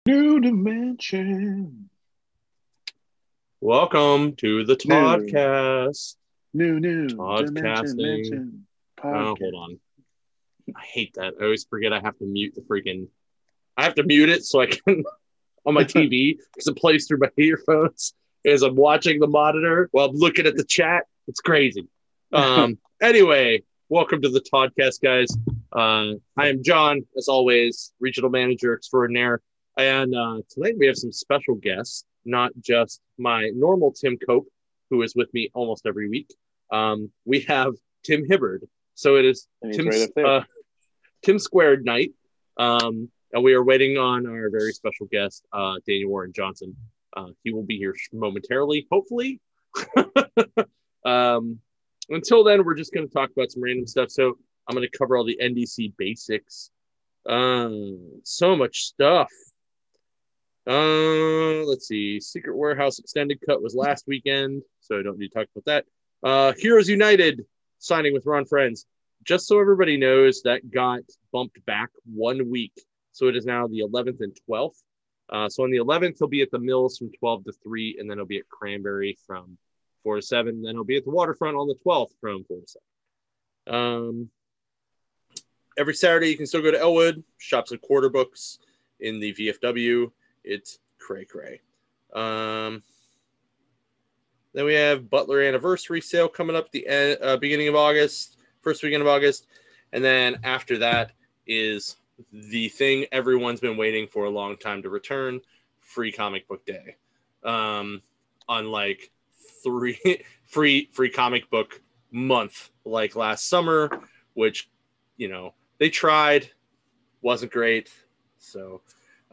New dimension. Welcome to the New, Toddcast. new dimension, Toddcasting. mention. Oh, Podcast. hold on. I hate that. I always forget I have to mute the freaking. I have to mute it so I can on my TV because it plays through my earphones as I'm watching the monitor while I'm looking at the chat. It's crazy. Anyway, welcome to the Toddcast, guys. I am John, as always, regional manager extraordinaire. And tonight we have some special guests, not just my normal Tim Cope, who is with me almost every week. We have Tim Hibbard. So it is And he's right up there. Tim Squared night. And we are waiting on our very special guest, Daniel Warren Johnson. He will be here momentarily, hopefully. Until then, we're just going to talk about some random stuff. So I'm going to cover all the NDC basics. So much stuff. Let's see. Secret Warehouse Extended Cut was last weekend, so I don't need to talk about that. Heroes United signing with Ron Friends. Just so everybody knows, that got bumped back 1 week. So it is now the 11th and 12th. So on the 11th, he'll be at the Mills from 12 to 3, and then he'll be at Cranberry from 4 to 7. And then he'll be at the Waterfront on the 12th from 4 to 7. Every Saturday, you can still go to Elwood, shops and quarter books in the VFW. It's cray-cray. Then we have Butler Anniversary Sale coming up the beginning of August, first weekend of August. And then after that is the thing everyone's been waiting for a long time to return, Free Comic Book Day. Unlike free comic book month like last summer, which, you know, they tried, wasn't great. So,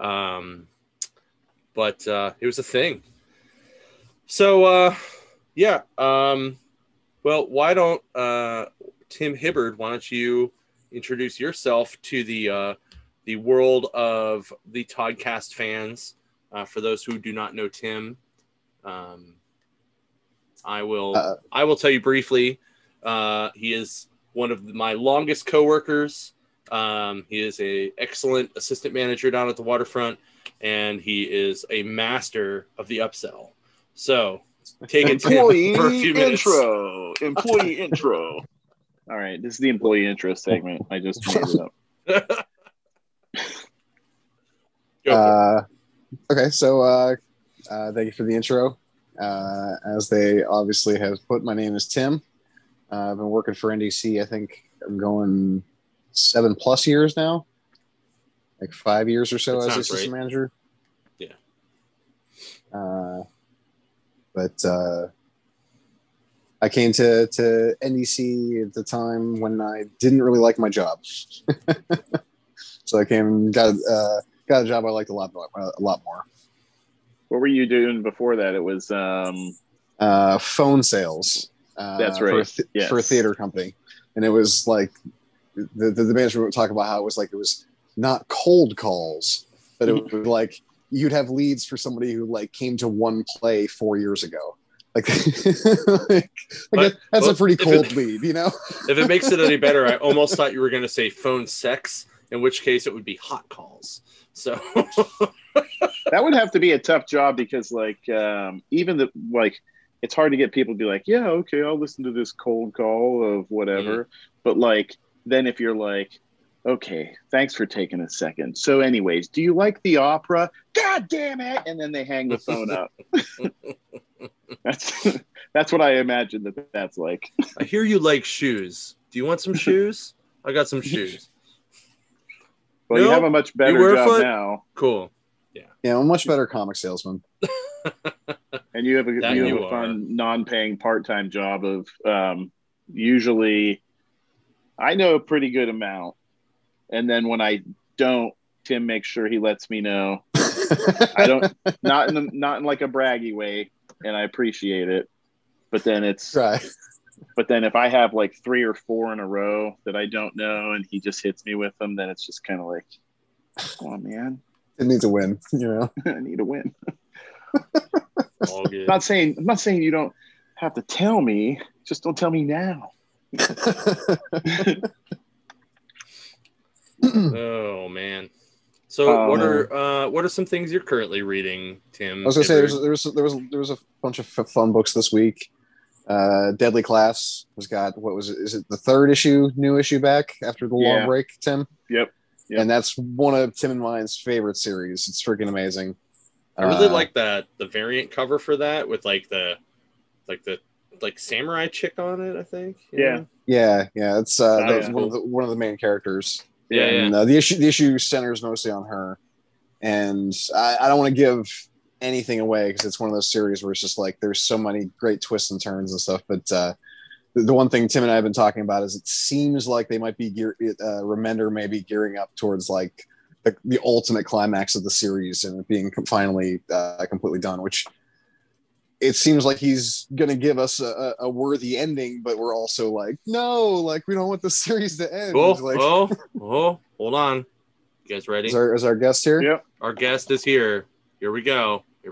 but it was a thing. So, yeah. Well, why don't Tim Hibbard? Why don't you introduce yourself to the world of the Toddcast fans? For those who do not know Tim, I will tell you briefly. He is one of my longest coworkers. He is an excellent assistant manager down at the Waterfront, and he is a master of the upsell. So take it, Tim, for a few minutes. Employee intro. All right, this is the employee intro segment. I just made it up. Okay, so thank you for the intro. As they obviously have put, my name is Tim. I've been working for NDC, I think I'm going 7+ years now, like 5 years or so as assistant manager. Yeah. But I came to NDC at the time when I didn't really like my job. So I got a job I liked a lot more. What were you doing before that? It was phone sales. That's right. For a theater company. And it was like the manager would talk about how it was not cold calls, but it was like you'd have leads for somebody who like came to one play 4 years ago. That's a pretty cold lead, you know? If it makes it any better, I almost thought you were going to say phone sex, in which case it would be hot calls. So that would have to be a tough job because even it's hard to get people to be like, yeah, okay, I'll listen to this cold call of whatever. But then if you're like, okay, thanks for taking a second. So anyways, do you like the opera? God damn it. And then they hang the phone up. That's what I imagine that's like. I hear you like shoes. Do you want some shoes? I got some shoes. Well, you have a much better job now. Cool. Yeah, I'm a much better comic salesman. And you have a fun non-paying part-time job of usually I know a pretty good amount. And then when I don't, Tim makes sure he lets me know. I don't not in like a braggy way, and I appreciate it. But then it's right. But then if I have like 3 or 4 in a row that I don't know and he just hits me with them, then it's just kind of like, come on, man. It needs a win, you know. I need a win. All good. I'm not saying you don't have to tell me. Just don't tell me now. Oh man. So what are some things you're currently reading, Tim? I was gonna say there was a bunch of fun books this week. Deadly Class has got is it the third new issue back after the long break, Tim? Yep. And that's one of Tim and mine's favorite series. It's freaking amazing. I really like the variant cover for that with the samurai chick on it, I think. Yeah. It's one of the main characters. And the issue centers mostly on her. And I don't want to give anything away because it's one of those series where it's just like there's so many great twists and turns and stuff. But the one thing Tim and I have been talking about is it seems like they might be Remender may be gearing up towards like the ultimate climax of the series and it being finally completely done, which it seems like he's going to give us a worthy ending, but we're also like, no, like we don't want the series to end. Hold on. You guys ready? Is our guest here? Yep. Our guest is here. Here we go. Is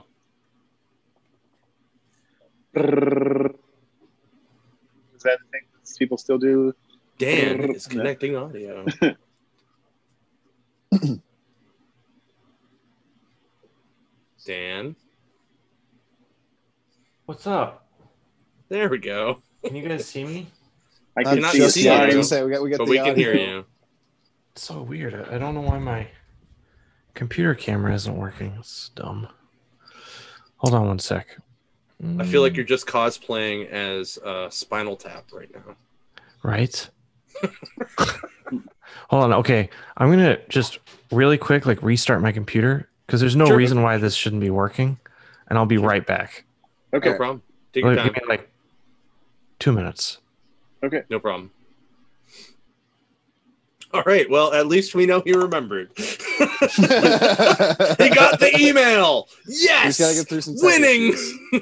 that the thing that people still do? Dan is connecting audio. Dan. What's up? There we go. Can you guys see me? I cannot see see you. But we can hear you. It's so weird. I don't know why my computer camera isn't working. It's dumb. Hold on one sec. I feel like you're just cosplaying as Spinal Tap right now. Right? Hold on. Okay. I'm going to just really quick restart my computer because there's no reason why this shouldn't be working. And I'll be right back. Okay. No problem. Take your time. Give me 2 minutes. Okay. No problem. All right. Well, at least we know he remembered. He got the email. Yes. He's got to get through some winning.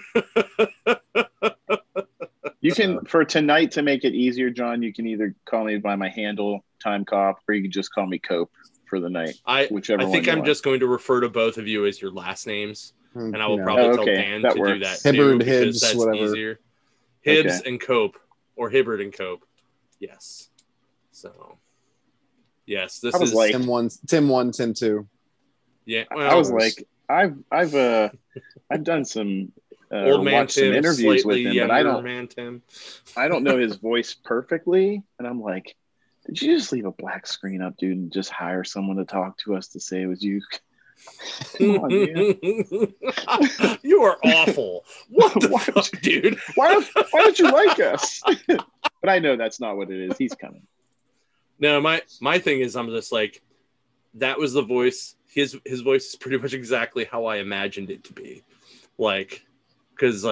You can, for tonight, to make it easier, John, you can either call me by my handle, Time Cop, or you can just call me Cope for the night. Whichever I think one I'm want. just going to refer to both of you as your last names. And I will probably tell Dan that to works. do that Hibbard, too, because Hibbs, that's whatever. easier. Hibbs and Cope, or Hibbard and Cope. Yes. So, yes, this is like Tim 1, Tim 2. Yeah, well, I was like, I've done some old man watched Tim, some interviews with him, but I don't know his voice perfectly, and I'm like, did you just leave a black screen up, dude, and just hire someone to talk to us to say it was you? Come on, man. You are awful. What the fuck, dude? Why don't you like us? But I know that's not what it is. He's coming. No, my thing is, I'm just like, that was the voice. His voice is pretty much exactly how I imagined it to be, because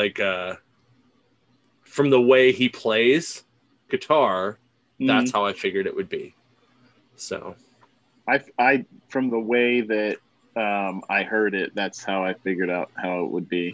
from the way he plays guitar, that's how I figured it would be. So, I from the way that I heard it, that's how I figured out how it would be.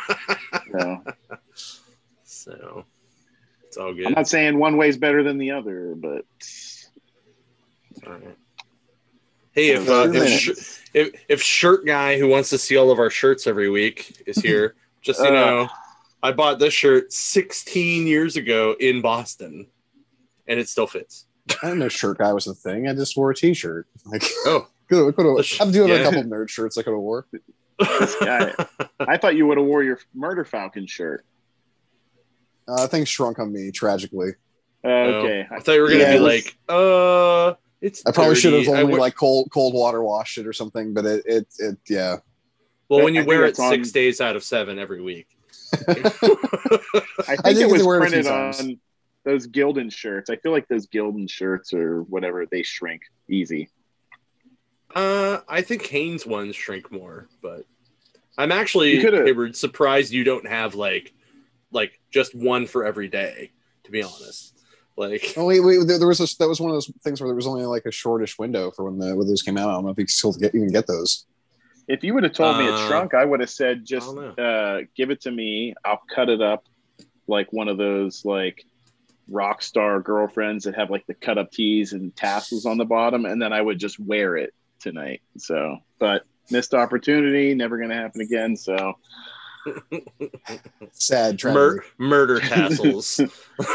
So it's all good. I'm not saying one way's better than the other, but all right. Hey, if shirt guy who wants to see all of our shirts every week is here, just so you know, I bought this shirt 16 years ago in Boston, and it still fits. I didn't know shirt guy was a thing. I just wore a t-shirt. I do have a couple nerd shirts I could have wore. I thought you would have wore your Murder Falcon shirt. Things shrunk on me tragically. Okay. I thought you were going to be like, it's I probably should have only like cold water washed it or something, but it yeah. Well, when you wear it 6 days out of 7 every week. I think it was printed on those Gildan shirts. I feel like those Gildan shirts or whatever, they shrink easy. I think Hanes ones shrink more, but I'm actually Hibbard, surprised you don't have like just one for every day, to be honest. Like, there was that was one of those things where there was only like a shortish window for when those came out. I don't know if you can still even get those. If you would have told me it shrunk, I would have said just give it to me. I'll cut it up like one of those like rock star girlfriends that have like the cut up tees and tassels on the bottom, and then I would just wear it tonight. So, but missed opportunity, never going to happen again. So sad murder tassels.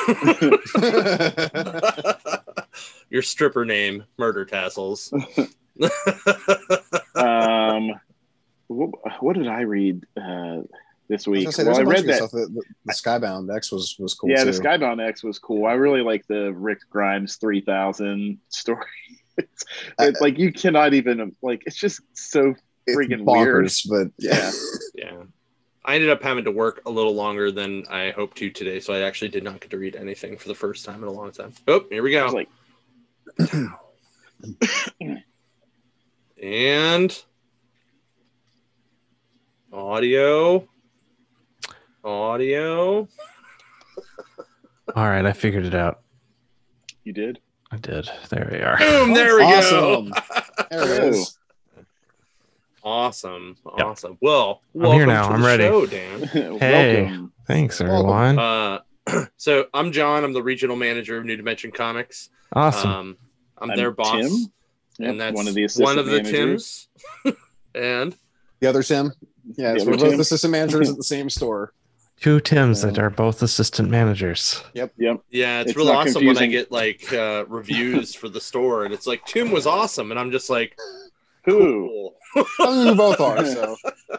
Your stripper name, Murder Tassels. What did I read this week? I read that the Skybound X was cool. Yeah, too. The Skybound X was cool. I really like the Rick Grimes 3000 story. It's like you cannot even like. It's just so freaking bonkers, weird. But yeah. Yeah. I ended up having to work a little longer than I hoped to today, so I actually did not get to read anything for the first time in a long time. Oh, here we go. Like, and audio. All right, I figured it out. You did? I did. There we are. Boom! There we awesome. go. There it is. Awesome. Yep. Awesome. Well, I'm here now. to I'm the ready. show, Dan. Hey, Welcome. thanks everyone. So I'm John. I'm the regional manager of New Dimension Comics. Awesome. I'm their boss. Tim. Yep, And that's one of the assistant managers. Tims. And The other Tim. Yeah, The we're other both Tim. assistant managers at the same store. Two Tims that are both assistant managers. Yep. yeah, it's It's real not awesome when I confusing. get like reviews for the store and it's like Tim was awesome and I'm just like Who? cool. I mean, we both are. So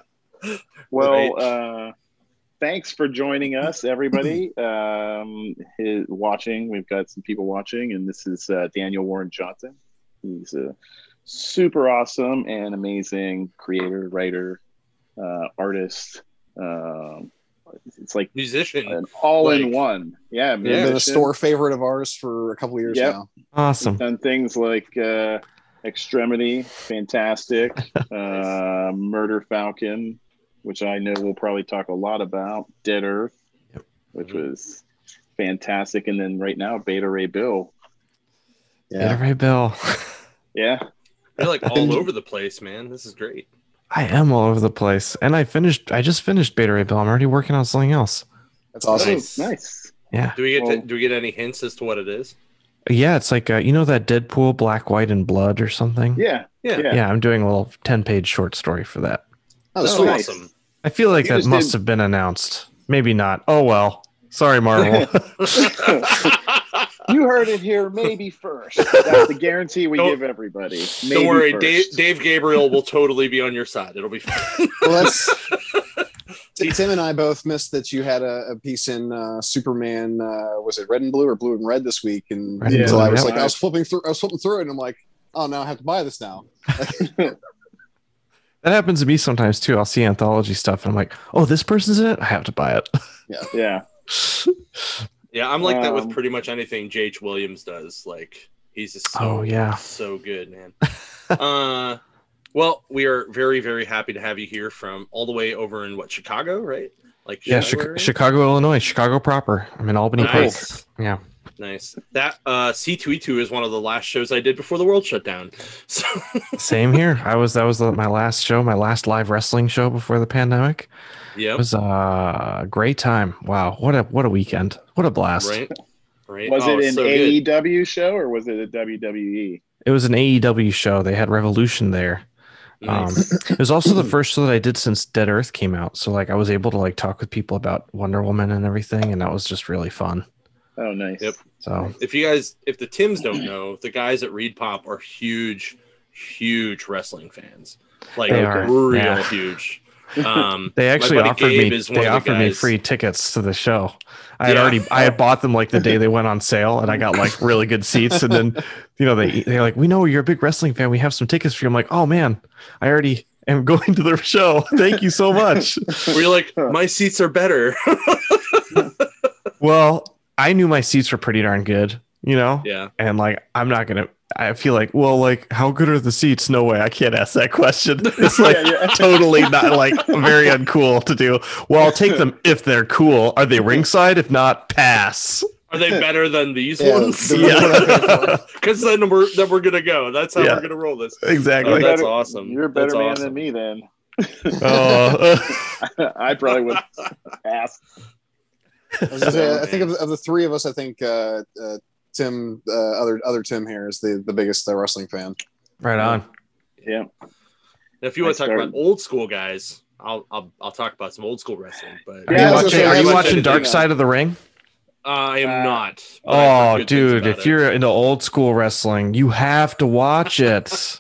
Well, thanks for joining us, everybody. Watching, we've got some people watching, and this is Daniel Warren Johnson. He's a super awesome and amazing creator, writer, artist. It's like Musician. an all-in-one. Yeah, He's been a musician. store favorite of ours for a couple of years Yep. now. Awesome. Done things like Extremity, fantastic, Murder Falcon, which I know we'll probably talk a lot about, Dead Earth, which was fantastic, and then right now Beta Ray Bill. Beta Ray Bill. Yeah, You're like all over the place, man. This is great. I am all over the place, and I just finished Beta Ray Bill. I'm already working on something else. That's awesome. nice. Yeah, Do we get any hints as to what it is? yeah. It's like you know that Deadpool Black, White, and Blood or something. Yeah. Yeah. I'm doing a little 10-page short story for that. Oh, Oh, sweet. awesome. I feel like You that just must did- have been announced. Maybe not. Oh well. Sorry, Marvel. You heard it here, maybe first. That's the guarantee we Don't- give everybody. Maybe Don't worry, first. Dave Gabriel will totally be on your side. It'll be fine. Well, Tim and I both missed that you had a piece in Superman. Was it Red and Blue or Blue and Red this week? And Red and so I Blue, was yeah. like, I was flipping through it, and I'm like, oh no, I have to buy this now. That happens to me sometimes too. I'll see anthology stuff, and I'm like, oh, this person's in it. I have to buy it. Yeah. Yeah, I'm like that with Um, pretty much anything J.H. Williams does. Like he's just Oh, yeah. so good, man. Well, we are very, very happy to have you here from all the way over in Chicago, right? Like Yeah, area? Chicago, Illinois, Chicago proper. I'm in Albany Park. Nice. Yeah. Nice. That C2E2 is one of the last shows I did before the world shut down. So Same here. That was my last show, my last live wrestling show before the pandemic. It yep. was a great time. Wow, what a weekend! What a blast! Right. Right. Was Oh, it an so good. AEW show or was it a WWE? It was an AEW show. They had Revolution there. Nice. It was also the first show that I did since Dead Earth came out. So like I was able to like talk with people about Wonder Woman and everything, and that was just really fun. Oh, nice. Yep. So If the Tims don't know, the guys at Reed Pop are huge wrestling fans. Like They are, real yeah. huge. they actually my buddy offered Gabe me is one of the offered me guys- free tickets to the show. I Yeah. had bought them like the day they went on sale, and I got like really good seats. And then they're like, we know you're a big wrestling fan. We have some tickets for you. I'm like, oh man, I already am going to the show. Thank you so much. Where you're like, my seats are better. Well, I knew my seats were pretty darn good, Yeah. and like I feel like, well, like how good are the seats? No way, I can't ask that question. It's like totally not like very uncool to do. Well, I'll take them if they're cool. Are they ringside? If not, pass. Are they better than these Yeah, ones? Yeah. Because then we're gonna go. That's how Yeah. we're gonna roll this. Exactly. Oh, that's better- awesome. You're a better That's man awesome. than me then. Oh, I probably would ask. I was gonna say, I think of the three of us, I think Tim, other Tim here is the biggest wrestling fan. right on. Yeah. Now, if you want to talk started- about old school guys, I'll talk about some old school wrestling. But Yeah, I was gonna say, Are you I watching watched Dark anything Side of the Ring? I am not. but I've Oh, heard good things dude, about if it. you're into old school wrestling, you have to watch it.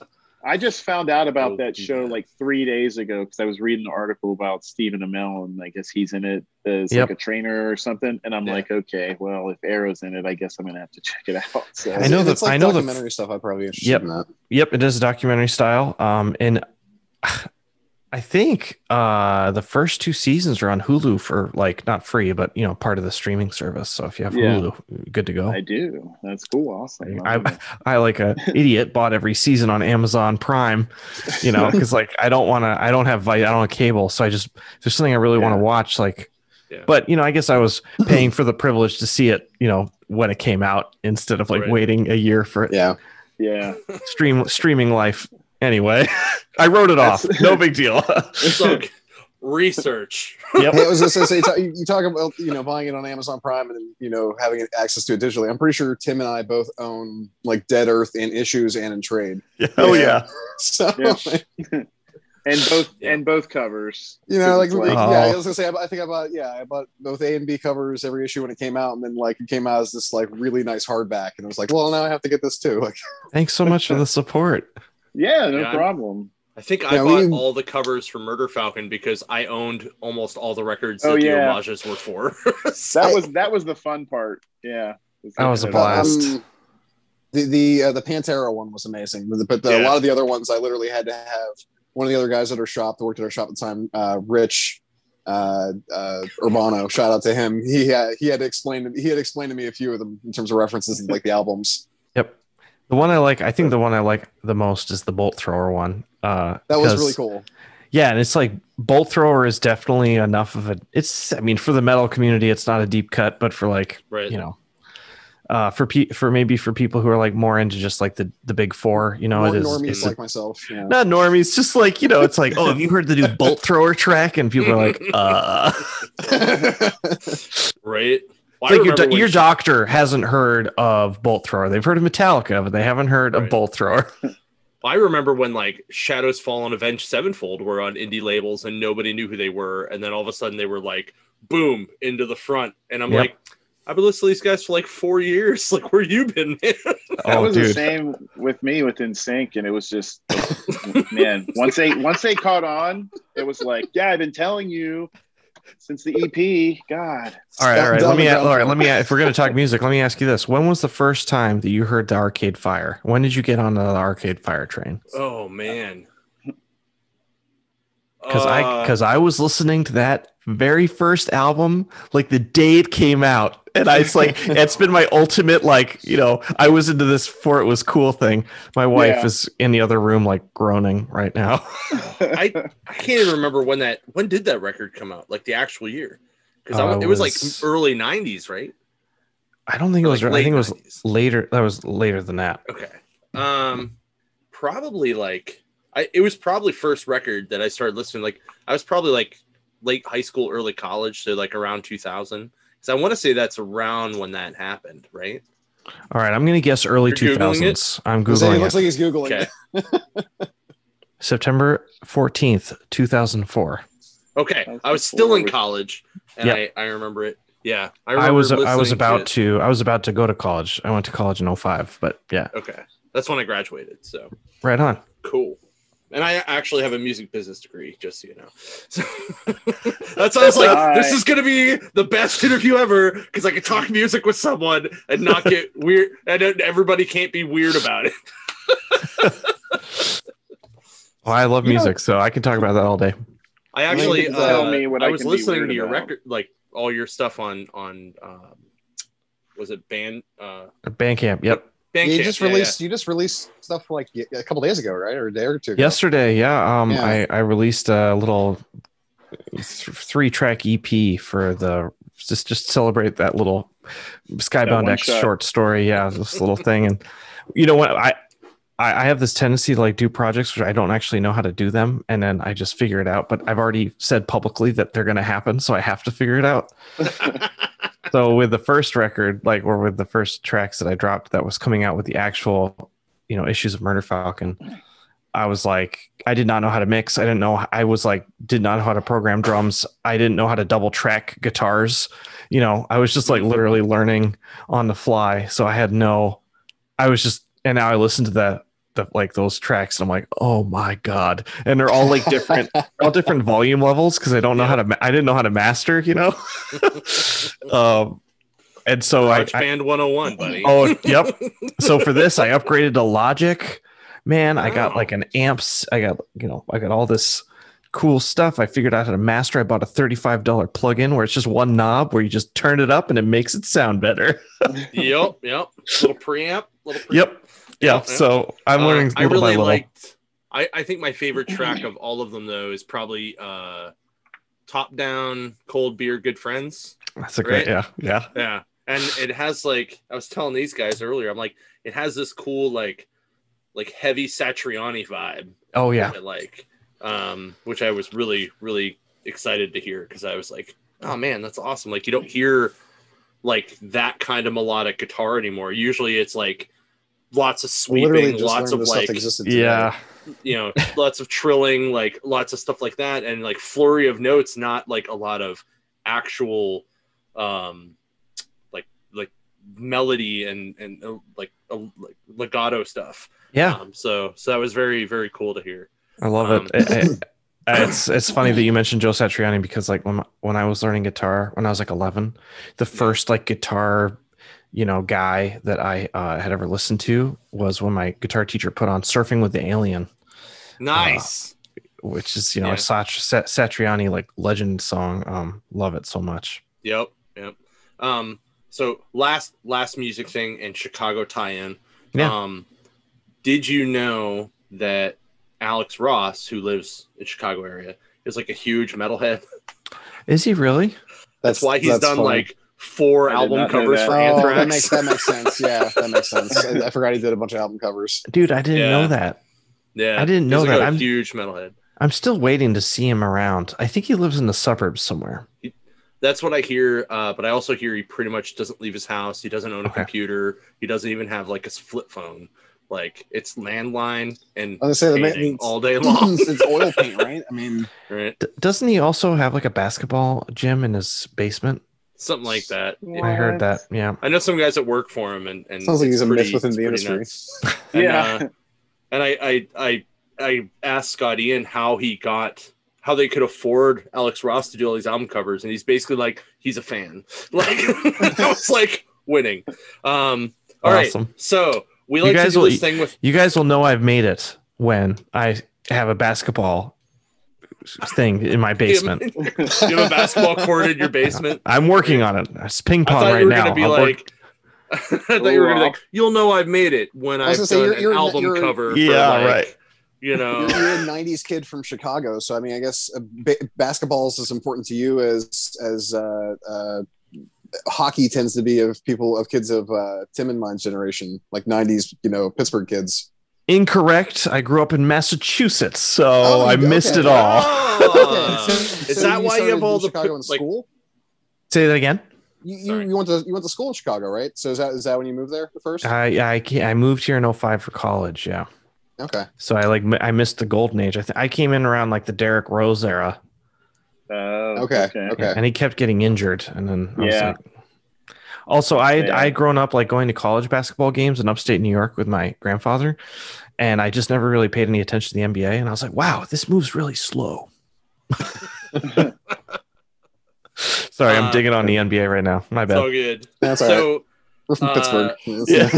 I just found out about that show like 3 days ago because I was reading an article about Stephen Amell, and I guess he's in it as like a trainer or something. And I'm like, okay, well, if Arrow's in it, I guess I'm gonna have to check it out. So I know that I know documentary stuff. I'd probably be interested in that. Yep, it is documentary style. And I think the first 2 seasons are on Hulu for like not free, but part of the streaming service. So if you have Hulu, good to go. I do. That's cool. Awesome. I like an idiot bought every season on Amazon Prime, because like I don't have cable, so if there's something I really want to watch, like. Yeah. But I guess I was paying for the privilege to see it, when it came out instead of like waiting a year for it. Yeah. Streaming life. Anyway, I wrote it off. No big deal. It's like research. Yep. Hey, I was just gonna say, you talk about buying it on Amazon Prime and having access to it digitally. I'm pretty sure Tim and I both own like Dead Earth in issues and in trade. Yeah. Oh yeah. So. Yeah. And both covers. I was gonna say I bought both A and B covers every issue when it came out, and then like it came out as this like really nice hardback, and I was like, well, now I have to get this too. Like, thanks so much for the support. Yeah, no problem. I think I bought all the covers for Murder Falcon because I owned almost all the records that the homages were for. That was the fun part. Yeah, that was a blast. The Pantera one was amazing, but a lot of the other ones I literally had to have one of the other guys at our shop that worked at our shop at the time, Rich Urbano. Shout out to him. He had explained to me a few of them in terms of references and like the albums. Yep. I think the one I like the most is the Bolt Thrower one. That was really cool. Yeah, and it's like Bolt Thrower is definitely enough of a. For the metal community, it's not a deep cut, but for like for people who are like more into just like the big four, more it is normies like myself. Yeah. Not normies, just like it's like, oh, have you heard the new Bolt Thrower track? And people are like, right. Well, like your doctor hasn't heard of Bolt Thrower. They've heard of Metallica, but they haven't heard of Bolt Thrower. I remember when like Shadows Fall and Avenged Sevenfold were on indie labels and nobody knew who they were, and then all of a sudden they were like, boom, into the front, and I'm like, I've been listening to these guys for like 4 years. Like, where you been, man? That was the same with me with NSYNC, and it was just, man. Once they caught on, it was like, yeah, I've been telling you since the EP. God. All right. Let me. If we're gonna talk music, let me ask you this: when was the first time that you heard the Arcade Fire? When did you get on the Arcade Fire train? Oh man. Because I was listening to that very first album like the day it came out, and it's been my ultimate I was into this before it was cool thing. My wife is in the other room like groaning right now. I can't even remember when did that record come out, like the actual year, because it was like early 90s, right? I don't think it was. I think it was later. That was later than that. Okay, probably like. It was probably first record that I started listening. Like I was probably like late high school, early college, so like around 2000. Because I want to say that's around when that happened, right? All right, I'm gonna guess early 2000s. I'm googling. It looks like he's googling. Okay. September 14th, 2004. Okay, I was still in college, and I remember it. Yeah, I was about to go to college. I went to college in 2005, but yeah. Okay, that's when I graduated. So right on. Cool. And I actually have a music business degree, just so you know. So that's why I was like, this is going to be the best interview ever because I can talk music with someone and not get weird. And everybody can't be weird about it. Well, I love music, so I can talk about that all day. I actually, I was listening to your record, like all your stuff on was it Bandcamp? Yep. You just released stuff like a couple days ago, right, or a day or two ago? Yesterday, I released a little 3-track EP for the just celebrate that little Skybound X short story. Yeah, this little thing, and you know what, I have this tendency to like do projects where I don't actually know how to do them, and then I just figure it out. But I've already said publicly that they're going to happen, so I have to figure it out. So with the first record, or with the first tracks that I dropped that was coming out with the actual, issues of Murder Falcon, I was like, I did not know how to mix. Did not know how to program drums. I didn't know how to double track guitars. I was just like literally learning on the fly. So and now I listen to like those tracks, and I'm like, oh my god! And they're all like different, all different volume levels because I don't know how to. I didn't know how to master, you know. And so Band 101, buddy. Oh, yep. So for this, I upgraded to Logic. Man, I got like an amps. I got all this cool stuff. I figured out how to master. I bought a $35 plugin where it's just one knob where you just turn it up and it makes it sound better. Yep. Little preamp. Yep. Yeah. So I'm learning. I really liked. I think my favorite track of all of them though is probably Top Down, Cold Beer, Good Friends. That's a great. Yeah. And it has like I was telling these guys earlier. I'm like, it has this cool like heavy Satriani vibe. Oh yeah. Which I was really, really excited to hear because I was like, oh man, that's awesome. Like you don't hear like that kind of melodic guitar anymore. Usually it's like lots of sweeping, lots of like, lots of trilling, like lots of stuff like that. And like flurry of notes, not like a lot of actual, like melody and like legato stuff. Yeah. So that was very, very cool to hear. I love it. It's funny that you mentioned Joe Satriani because like when I was learning guitar when I was like 11, the first like guitar, guy that I had ever listened to was when my guitar teacher put on Surfing with the Alien. Nice. Which is, a Satriani like legend song. Love it so much. Yep. So last music thing and Chicago tie-in. Yeah. Did you know that Alex Ross, who lives in Chicago area, is like a huge metalhead? Is he really? That's why he's done funny. Like 4 album covers for Anthrax. That makes sense. Yeah, that makes sense. I forgot he did a bunch of album covers. Dude, I didn't know that. Yeah, I didn't know that. I'm a huge metalhead. I'm still waiting to see him around. I think he lives in the suburbs somewhere. That's what I hear, but I also hear he pretty much doesn't leave his house. He doesn't own a computer. He doesn't even have like a flip phone. Like it's landline and painting all day long. It's oil paint, right? I mean, right? Doesn't he also have like a basketball gym in his basement? Something like that. What? I heard that. Yeah, I know some guys that work for him, and sounds like he's a myth within the industry. And I asked Scott Ian how they could afford Alex Ross to do all these album covers, and he's basically like he's a fan. Like that was like winning. All right, so. We like to do this thing with you guys will know I've made it when I have a basketball thing in my basement. You have a basketball court in your basement. I'm working on it. It's ping pong right now. I thought you were gonna be like, you'll know I've made it when I've done an album cover. Yeah, right. You're a 90s kid from Chicago, so I mean, I guess basketball is as important to you as hockey tends to be of kids of Tim and mine's generation, like 90s, Pittsburgh kids. Incorrect. I grew up in Massachusetts, so I missed it all. Is that why you have all the Chicago in school? Say that again. You went to school in Chicago, right? So is that when you moved there first? I moved here in 2005 for college. Yeah. Okay. So I missed the golden age. I came in around like the Derrick Rose era. Okay. And he kept getting injured, and then I was like, also I'd grown up like going to college basketball games in upstate New York with my grandfather, and I just never really paid any attention to the NBA, and I was like, wow, this moves really slow. Sorry, I'm digging on the NBA right now. My bad. So good. That's all right. We're from Pittsburgh. Yeah.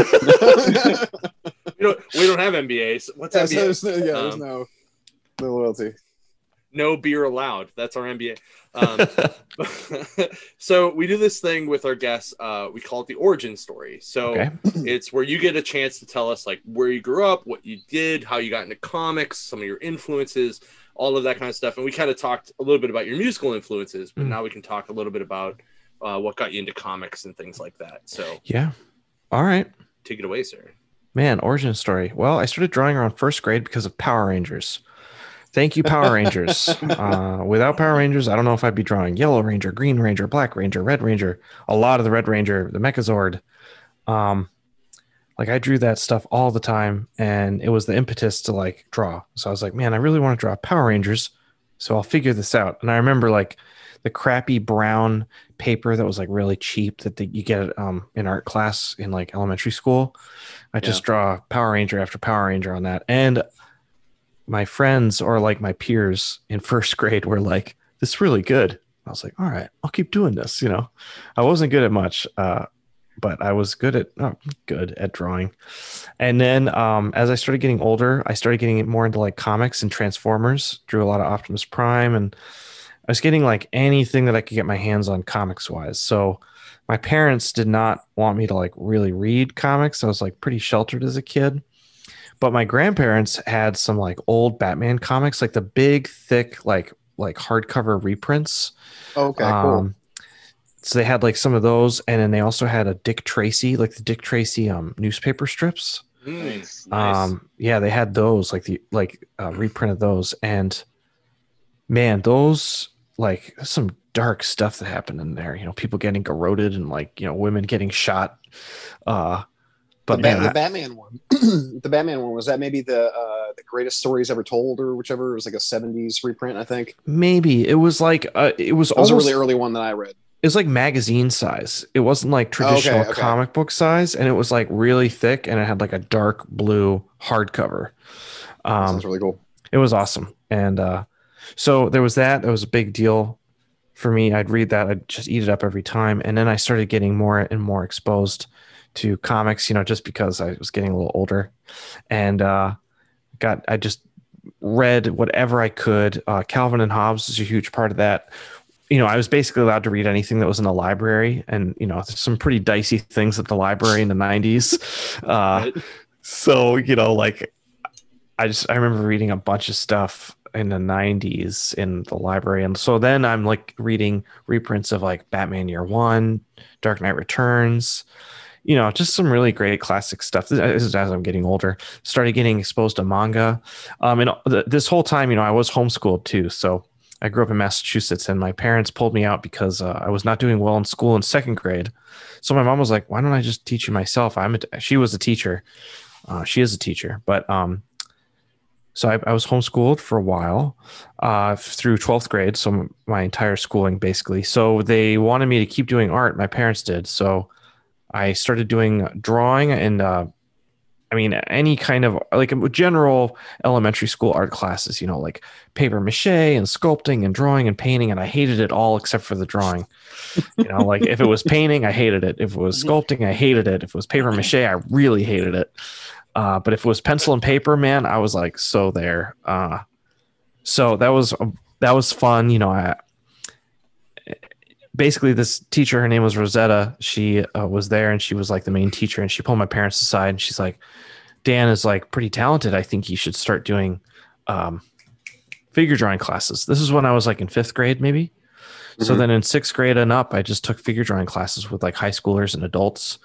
We don't have NBAs. What's NBA? There's no loyalty. No beer allowed. That's our NBA. So we do this thing with our guests. We call it the origin story. So it's where you get a chance to tell us like where you grew up, what you did, how you got into comics, some of your influences, all of that kind of stuff. And we kind of talked a little bit about your musical influences, but now we can talk a little bit about what got you into comics and things like that. So yeah. All right. Take it away, sir. Man, origin story. Well, I started drawing around first grade because of Power Rangers. Thank you, Power Rangers. Without Power Rangers, I don't know if I'd be drawing Yellow Ranger, Green Ranger, Black Ranger, Red Ranger, a lot of the Red Ranger, the Megazord. Like I drew that stuff all the time, and it was the impetus to like draw. So I was like, man, I really want to draw Power Rangers So I'll figure this out. And I remember like the crappy brown paper that was like really cheap that you get in art class in like elementary school. I just draw Power Ranger after Power Ranger on that. And my friends or like my peers in first grade were like, this is really good. I was like, all right, I'll keep doing this. You know, I wasn't good at much, but I was good at drawing. And then as I started getting older, I started getting more into like comics and Transformers, drew a lot of Optimus Prime, and I was getting like anything that I could get my hands on comics wise. So my parents did not want me to like really read comics. I was like pretty sheltered as a kid. But my grandparents had some like old Batman comics, like the big, thick, like hardcover reprints. Okay, cool. So they had like some of those, and then they also had a Dick Tracy, like the Dick Tracy newspaper strips. Nice. Yeah, they had those, like the reprint of those, and man, those like some dark stuff that happened in there. You know, people getting garroted and like women getting shot. But the Batman one, the Batman one, was that maybe the greatest stories ever told or whichever? It was like a 70s reprint, I think. Maybe it was like it was a really early one that I read. It was like magazine size. It wasn't like traditional comic book size, and it was like really thick, and it had like a dark blue hardcover. That sounds really cool. It was awesome, and so there was that. That was a big deal for me. I'd read that. I'd just eat it up every time, and then I started getting more and more exposed to comics. Just because I was getting a little older, and I just read whatever I could. Calvin and Hobbes is a huge part of that. I was basically allowed to read anything that was in the library, and there's some pretty dicey things at the library in the 90s. So like I remember reading a bunch of stuff in the 90s in the library, and so then I'm like reading reprints of like Batman Year One, Dark Knight Returns. Just some really great classic stuff. This is as I'm getting older, started getting exposed to manga. And this whole time, I was homeschooled too. So I grew up in Massachusetts, and my parents pulled me out because I was not doing well in school in second grade. So my mom was like, why don't I just teach you myself? She was a teacher. She is a teacher. But so I was homeschooled for a while through 12th grade. So my entire schooling, basically. So they wanted me to keep doing art. My parents did. So I started doing drawing and any kind of like a general elementary school art classes, like paper mache and sculpting and drawing and painting. And I hated it all except for the drawing. Like if it was painting, I hated it. If it was sculpting, I hated it. If it was paper mache, I really hated it. But if it was pencil and paper, man, I was like so there. So that was fun. Basically, this teacher, her name was Rosetta. She was there, and she was like the main teacher. And she pulled my parents aside, and she's like, "Dan is like pretty talented. I think he should start doing figure drawing classes." This is when I was like in 5th grade, maybe. Mm-hmm. So then in 6th grade and up, I just took figure drawing classes with like high schoolers and adults.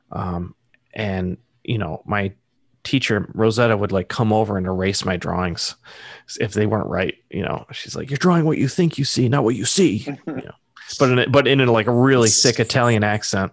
And my teacher Rosetta would like come over and erase my drawings if they weren't right. She's like, "You're drawing what you think you see, not what you see." But in like a really thick Italian accent.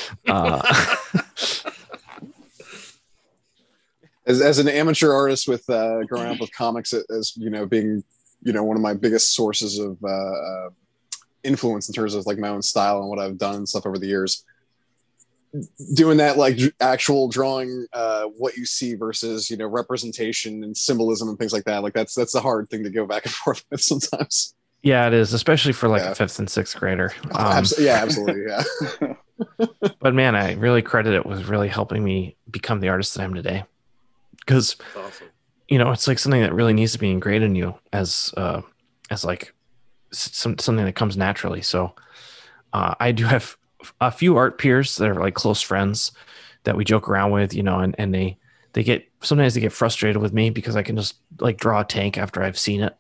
As an amateur artist with growing up with comics as being one of my biggest sources of influence in terms of like my own style and what I've done and stuff over the years, doing that like actual drawing what you see versus representation and symbolism and things like that, like that's a hard thing to go back and forth with sometimes. Yeah, it is, especially for like a 5th and 6th grader. Absolutely. Yeah. But man, I really credit it with really helping me become the artist that I am today. Because, awesome. It's like something that really needs to be ingrained in you as like something that comes naturally. So I do have a few art peers that are like close friends that we joke around with, and they sometimes they get frustrated with me because I can just like draw a tank after I've seen it.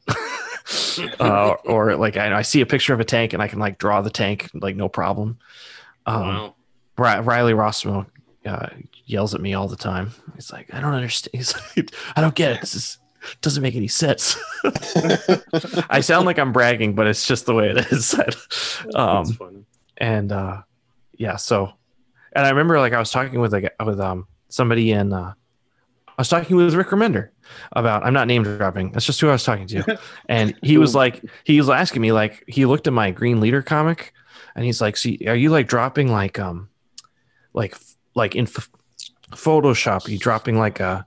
Or like I see a picture of a tank and I can like draw the tank like no problem. Wow. Riley Rossmo yells at me all the time. He's like, "I don't understand." He's like, "I don't get it. This just doesn't make any sense." I sound like I'm bragging, but it's just the way it is. That's funny. And yeah, so, and I remember like I was talking with somebody I was talking with Rick Remender. about, I'm not name dropping. That's just who I was talking to. And he was asking me, like, he looked at my Green Leader comic and he's like, see, are you like dropping like in Photoshop, are you dropping like a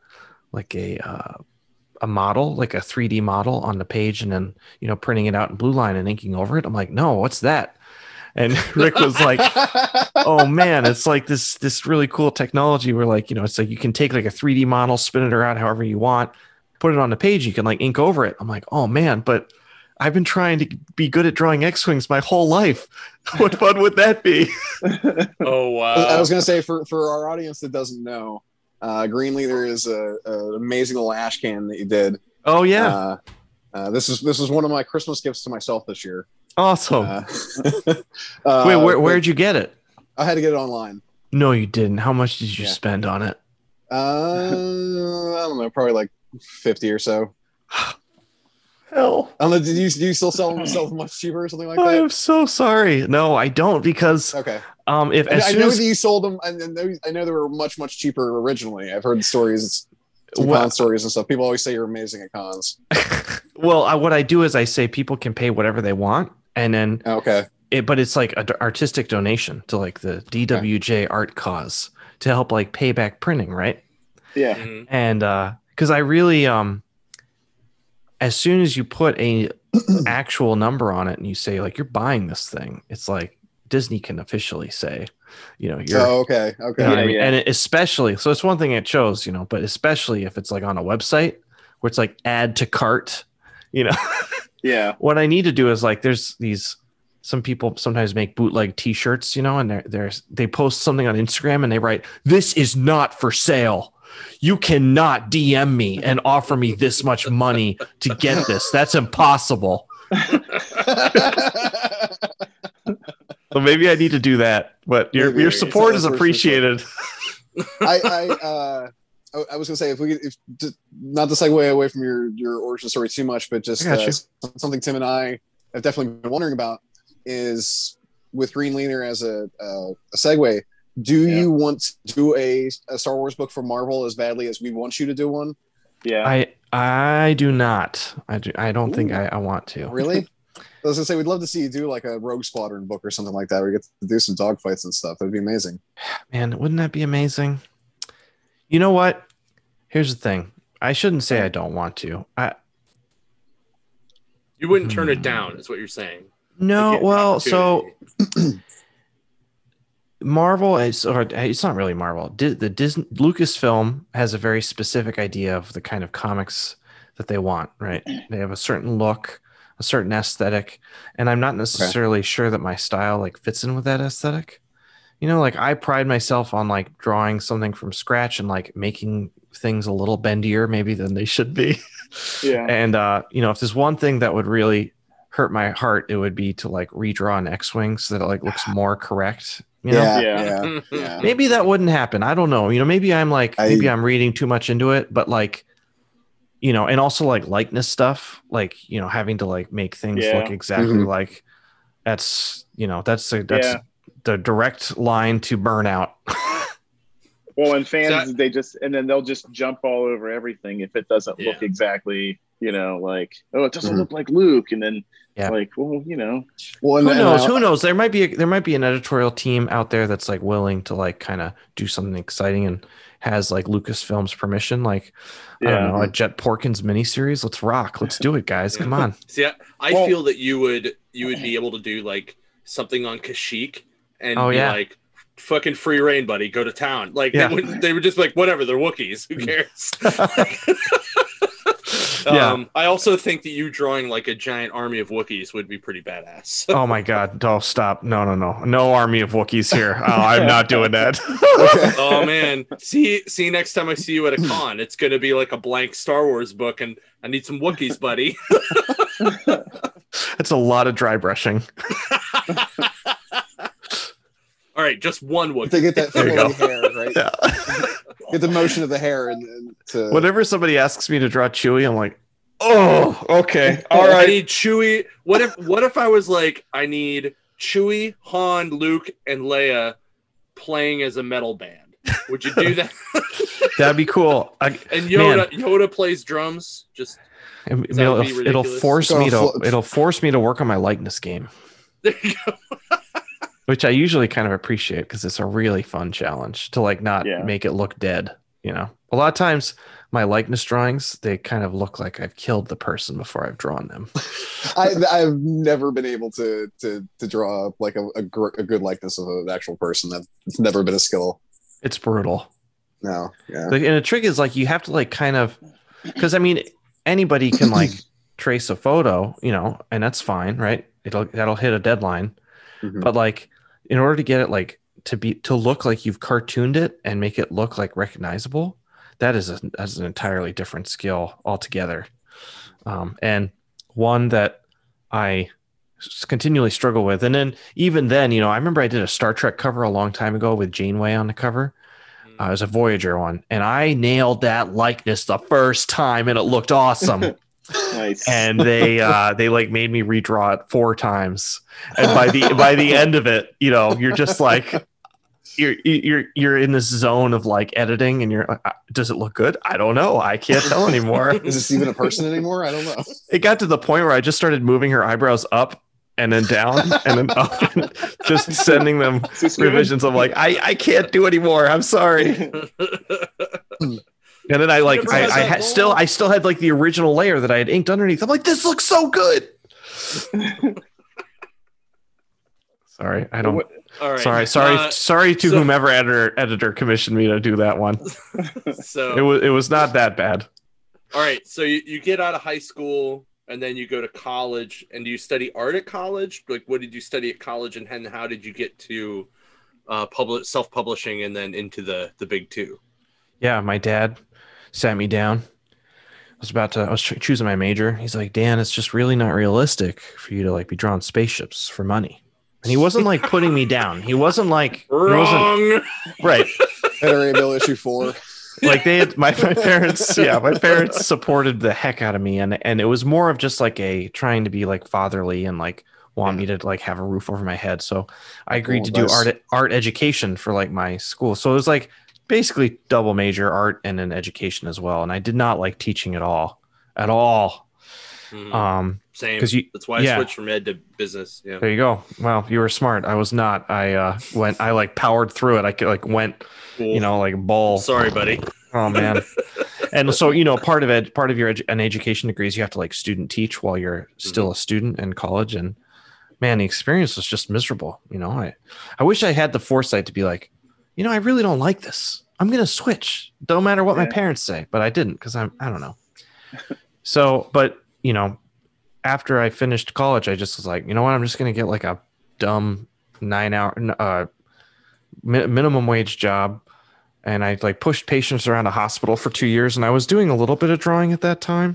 model, like a 3D model on the page and then, printing it out in blue line and inking over it? I'm like, no, what's that? And Rick was like, oh man, it's like this really cool technology where like, it's like you can take like a 3D model, spin it around however you want, put it on the page, you can like ink over it. I'm like, oh man, but I've been trying to be good at drawing X-Wings my whole life. What fun would that be? Oh, wow. I was going to say for our audience that doesn't know, Green Leader is an amazing little ash can that you did. Oh yeah. This is one of my Christmas gifts to myself this year. Awesome. Wait, where'd you get it? I had to get it online. No, you didn't. How much did you spend on it? I don't know, probably like 50 or so. Hell. I don't know, do you still sell them much cheaper or something like that? I am so sorry. No, I don't, because okay. I know that you sold them. I know they were much cheaper originally. I've heard stories, con stories and stuff. People always say you're amazing at cons. Well, what I do is I say people can pay whatever they want, and then but it's like an artistic donation to like the DWJ art cause to help like pay back printing, right? Yeah. Mm-hmm. And because I really as soon as you put a actual number on it and you say like you're buying this thing, it's like Disney can officially say, you're okay. You know what I mean? And especially, so it's one thing it shows, but especially if it's like on a website where it's like add to cart, Yeah. What I need to do is like, there's some people sometimes make bootleg t-shirts, and they post something on Instagram and they write, "This is not for sale. You cannot DM me and offer me this much money to get this. That's impossible." So maybe I need to do that, but your support is appreciated. I was gonna say, if not to segue away from your origin story too much, but just something Tim and I have definitely been wondering about is with Green Leader as a segue. Do you want to do a Star Wars book for Marvel as badly as we want you to do one? Yeah, I do not. I don't think I want to. Really? I was gonna say, we'd love to see you do like a Rogue Squadron book or something like that, where you get to do some dogfights and stuff. That'd be amazing. Man, wouldn't that be amazing? You know what? Here's the thing. I shouldn't say I don't want to. You wouldn't turn it down, is what you're saying. No, well, so Marvel it's not really Marvel. The Disney Lucasfilm has a very specific idea of the kind of comics that they want, right? They have a certain look, a certain aesthetic, and I'm not necessarily sure that my style like fits in with that aesthetic. Like I pride myself on like drawing something from scratch and like making things a little bendier maybe than they should be. Yeah. And if there's one thing that would really hurt my heart, it would be to like redraw an X-Wing so that it like looks more correct. Yeah. Maybe that wouldn't happen. I don't know. Maybe I'm reading too much into it, but like, and also like likeness stuff, like, having to like make things look exactly like that's the direct line to burnout. Well, and fans, they'll just jump all over everything if it doesn't look exactly, like, oh, it doesn't look like Luke, and then like, well, who knows? There might be an editorial team out there that's like willing to like kind of do something exciting and has like Lucasfilm's permission, like I don't know, a Jet Porkins miniseries. Let's rock. Let's do it, guys. Come on. See, I feel that you would be able to do like something on Kashyyyk and be like, fucking free reign, buddy. Go to town. Like they would just be like, whatever. They're Wookiees. Who cares? I also think that you drawing like a giant army of Wookiees would be pretty badass. Oh my god! Don't stop! No army of Wookiees here. Oh, I'm not doing that. Oh man, see next time I see you at a con, it's gonna be like a blank Star Wars book, and I need some Wookiees, buddy. That's a lot of dry brushing. All right, just one Wookiee. To get that flowy hair, right? Yeah. Get the motion of the hair and to... Whenever somebody asks me to draw Chewie, I'm like, oh, okay, all right. I need Chewie. What if I was like, I need Chewie, Han, Luke, and Leia playing as a metal band? Would you do that? That'd be cool. And Yoda plays drums. Just it'll force me to work on my likeness game. There you go. Which I usually kind of appreciate because it's a really fun challenge to like not make it look dead. You know, a lot of times my likeness drawings, they kind of look like I've killed the person before I've drawn them. I've never been able to draw like a good likeness of an actual person. It's never been a skill. It's brutal. No, yeah. And the trick is like you have to like kind of, because I mean anybody can like trace a photo, you know, and that's fine, right? That'll hit a deadline, but like in order to get it like to look like you've cartooned it and make it look like recognizable, that's an entirely different skill altogether, and one that I continually struggle with. And then even then, you know, I remember I did a Star Trek cover a long time ago with Janeway on the cover. It was a Voyager one, and I nailed that likeness the first time, and it looked awesome. Nice. And they like made me redraw it 4 times, and by the end of it, you know, you're just like you're in this zone of like editing, and you're like, does it look good? I don't know. I can't tell anymore. Is this even a person anymore? I don't know. It got to the point where I just started moving her eyebrows up and then down and then up, and just sending them revisions of like, I can't do anymore. I'm sorry. And then I still had like the original layer that I had inked underneath. I'm like, this looks so good. Sorry, I don't. All right. Sorry to whomever editor commissioned me to do that one. So it was not that bad. All right, so you get out of high school and then you go to college, and do you study art at college? Like, what did you study at college, and how did you get to self-publishing and then into the big two? Yeah, my dad sat me down. I was choosing my major. He's like, Dan, it's just really not realistic for you to like be drawing spaceships for money. And he wasn't like putting me down. He wasn't like wrong. Right. Federal Bill issue 4. Like they had my parents. Yeah, my parents supported the heck out of me, and it was more of just like a trying to be like fatherly and like want me to like have a roof over my head. So I agreed to do art education for like my school. So it was like basically double major, art and an education as well. And I did not like teaching at all. Same. That's why I switched from ed to business. Yeah. There you go. Well, you were smart. I was not. I like powered through it. I like went, cool. You know, like ball. Sorry, buddy. Oh man. And so, you know, part of your an education degree is you have to like student teach while you're still a student in college. And man, the experience was just miserable. You know, I wish I had the foresight to be like, you know, I really don't like this. I'm going to switch. Don't matter what my parents say, but I didn't because I don't know. So, but you know, after I finished college, I just was like, you know what? I'm just going to get like a dumb 9-hour minimum wage job. And I like pushed patients around a hospital for 2 years, and I was doing a little bit of drawing at that time.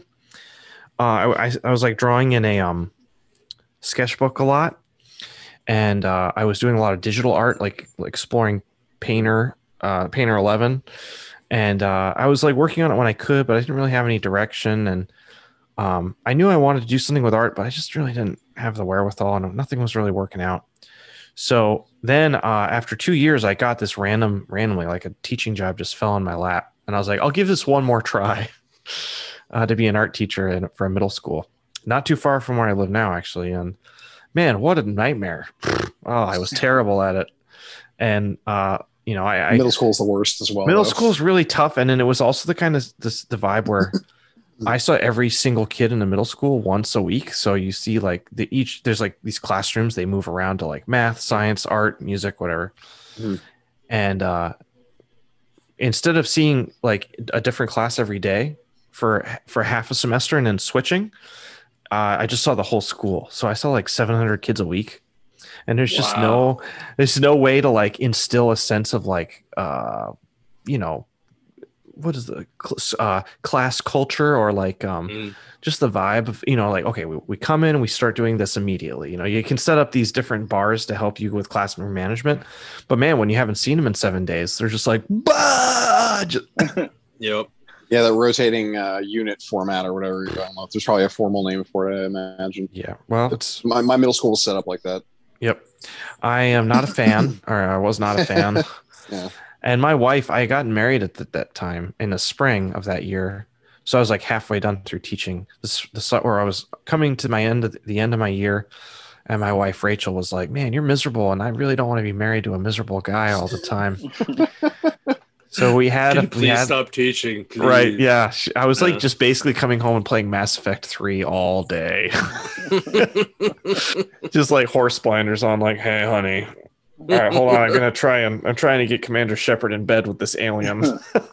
I was like drawing in a sketchbook a lot, and I was doing a lot of digital art, like exploring Painter 11, and I was like working on it when I could, but I didn't really have any direction, and I knew I wanted to do something with art, but I just really didn't have the wherewithal, and nothing was really working out. So then after 2 years, I got this randomly, like a teaching job just fell in my lap. And I was like, I'll give this one more try to be an art teacher for a middle school. Not too far from where I live now, actually. And man, what a nightmare. Oh, I was terrible at it. And, you know, middle school is the worst as well. Middle school is really tough. And then it was also the kind of the vibe where I saw every single kid in the middle school once a week. So you see like there's like these classrooms, they move around to like math, science, art, music, whatever. And instead of seeing like a different class every day for half a semester and then switching, I just saw the whole school. So I saw like 700 kids a week. And there's just there's no way to like instill a sense of like, you know, what is the class culture or like just the vibe of, you know, like, okay, we come in and we start doing this immediately. You know, you can set up these different bars to help you with classroom management, but man, when you haven't seen them in 7 days, they're just like, bah! Yep. Yeah, the rotating unit format or whatever. I don't know. There's probably a formal name for it, I imagine. Yeah, well, it's my middle school was set up like that. Yep. I am not a fan, or I was not a fan. Yeah. And my wife, I had gotten married at that time in the spring of that year. So I was like halfway done through teaching where I was coming to the end of my year. And my wife, Rachel, was like, man, you're miserable. And I really don't want to be married to a miserable guy all the time. So we had stop teaching. Please. Right. Yeah. I was like just basically coming home and playing Mass Effect 3 all day. Just like horse blinders on, like, hey, honey. All right, hold on. I'm trying to get Commander Shepard in bed with this alien.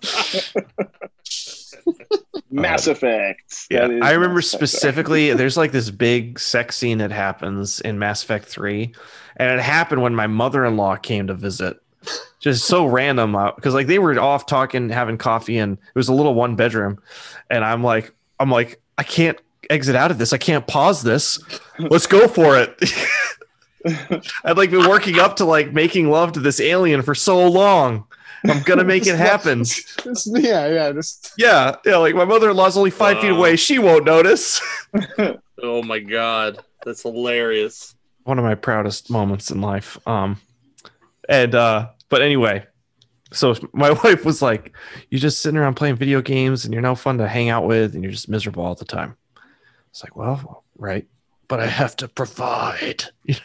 Mass Effect. Yeah, I remember specifically there's like this big sex scene that happens in Mass Effect 3. And it happened when my mother-in-law came to visit. Just so random because like they were off talking, having coffee, and it was a little 1-bedroom. And I'm like, I can't exit out of this. I can't pause this. Let's go for it. I'd like been working up to like making love to this alien for so long. I'm gonna make it happen. Yeah. Like my mother-in-law's only 5 feet away. She won't notice. Oh my god, that's hilarious. One of my proudest moments in life. But anyway, so my wife was like, "You're just sitting around playing video games, and you're no fun to hang out with, and you're just miserable all the time." It's like, well, right, but I have to provide.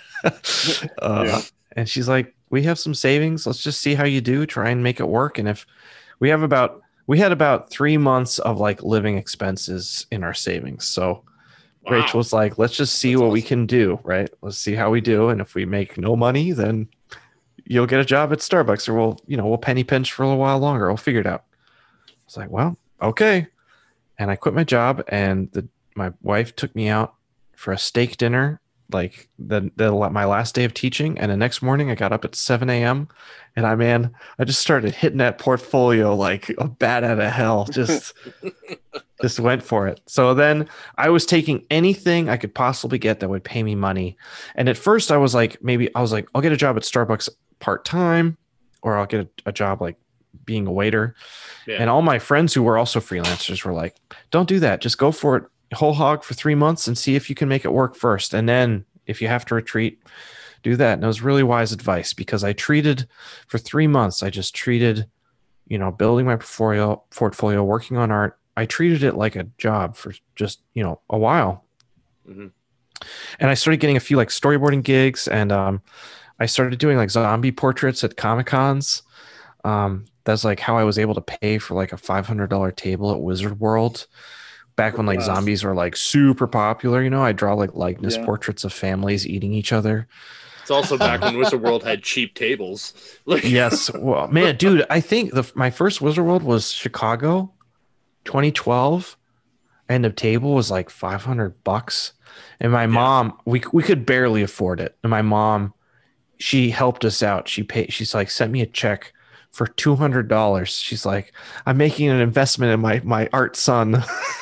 And she's like, we have some savings. Let's just see how you do. Try and make it work. And if we had about 3 months of like living expenses in our savings. So Rachel was like, let's just see what we can do. Right. Let's see how we do. And if we make no money, then you'll get a job at Starbucks, or we'll penny pinch for a little while longer. We'll figure it out. It's like, well, okay. And I quit my job, and my wife took me out for a steak dinner, like my last day of teaching. And the next morning I got up at 7 a.m. and I just started hitting that portfolio like a bat out of hell. Just went for it. So then I was taking anything I could possibly get that would pay me money. And at first I was like, I'll get a job at Starbucks part-time, or I'll get a job like being a waiter. Yeah. And all my friends who were also freelancers were like, don't do that. Just go for it whole hog for 3 months and see if you can make it work first. And then if you have to retreat, do that. And it was really wise advice, because I treated for 3 months, I just treated, building my portfolio, working on art. I treated it like a job for just, a while. Mm-hmm. And I started getting a few like storyboarding gigs, and I started doing like zombie portraits at Comic-Cons. That's like how I was able to pay for like a $500 table at Wizard World. Back when like zombies were like super popular, I draw like likeness portraits of families eating each other. It's also back when Wizard World had cheap tables. Yes. Well, man, dude, I think my first Wizard World was Chicago, 2012. And the table was like $500. And my mom, we could barely afford it. And my mom, she helped us out. She's like, sent me a check for $200. She's like, I'm making an investment in my art son.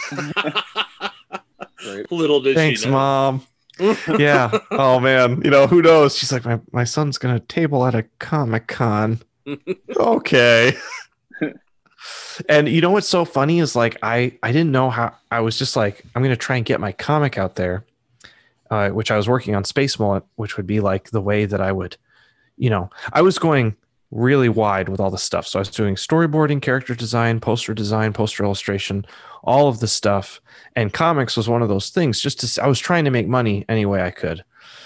Little did Thanks, she know. Mom. Yeah. Oh man. Who knows? She's like, my son's gonna table at a Comic-Con. Okay. And what's so funny is like I didn't know how. I was just like, I'm gonna try and get my comic out there, which I was working on Space Mullet, which would be like the way that I would, I was going really wide with all the stuff. So I was doing storyboarding, character design, poster illustration, all of the stuff. And comics was one of those things. I was trying to make money any way I could.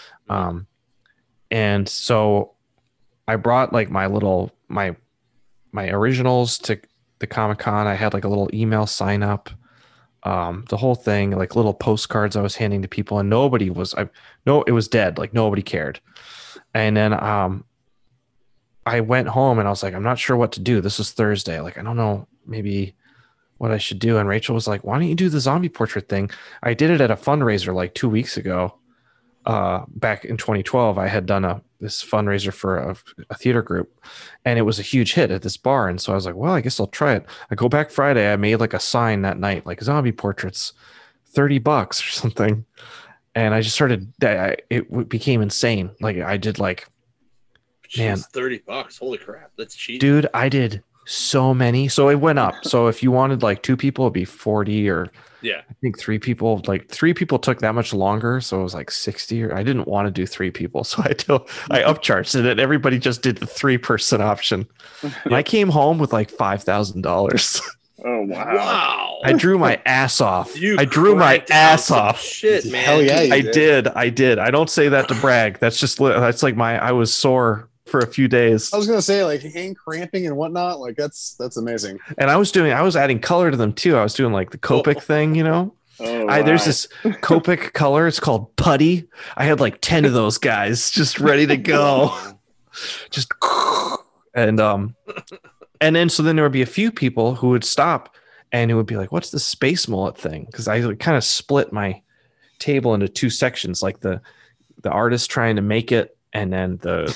And so I brought like my originals to the Comic-Con. I had like a little email sign up, the whole thing, like little postcards I was handing to people, and it was dead. Like nobody cared. And then, I went home and I was like, I'm not sure what to do. This was Thursday. Like, I don't know, maybe what I should do. And Rachel was like, why don't you do the zombie portrait thing? I did it at a fundraiser like 2 weeks ago. Back in 2012, I had done this fundraiser for a theater group, and it was a huge hit at this bar. And so I was like, well, I guess I'll try it. I go back Friday. I made like a sign that night, like zombie portraits, $30 or something. And I just started, it became insane. Like I did like, Jeez, $30. Holy crap. That's cheap. Dude, I did so many. So it went up. So if you wanted like 2 people, it'd be 40, or Yeah. I think 3 people, like 3 people took that much longer. So it was like 60, or I didn't want to do 3 people. So I upcharged it, and everybody just did the 3-person option. And I came home with like $5,000. Oh, wow. I drew my ass off. I drew my ass off. Shit, man. Hell yeah. I did. I don't say that to brag. That's like I was sore for a few days. I was gonna say, like, hand cramping and whatnot. Like that's amazing. And I was adding color to them too. I was doing like the Copic thing, you know. Oh, wow. There's this Copic color. It's called Putty. I had like 10 of those guys just ready to go. Just and then there would be a few people who would stop and who would be like, "What's the space mullet thing?" Because I kind of split my table into 2 sections, like the artist trying to make it, and then the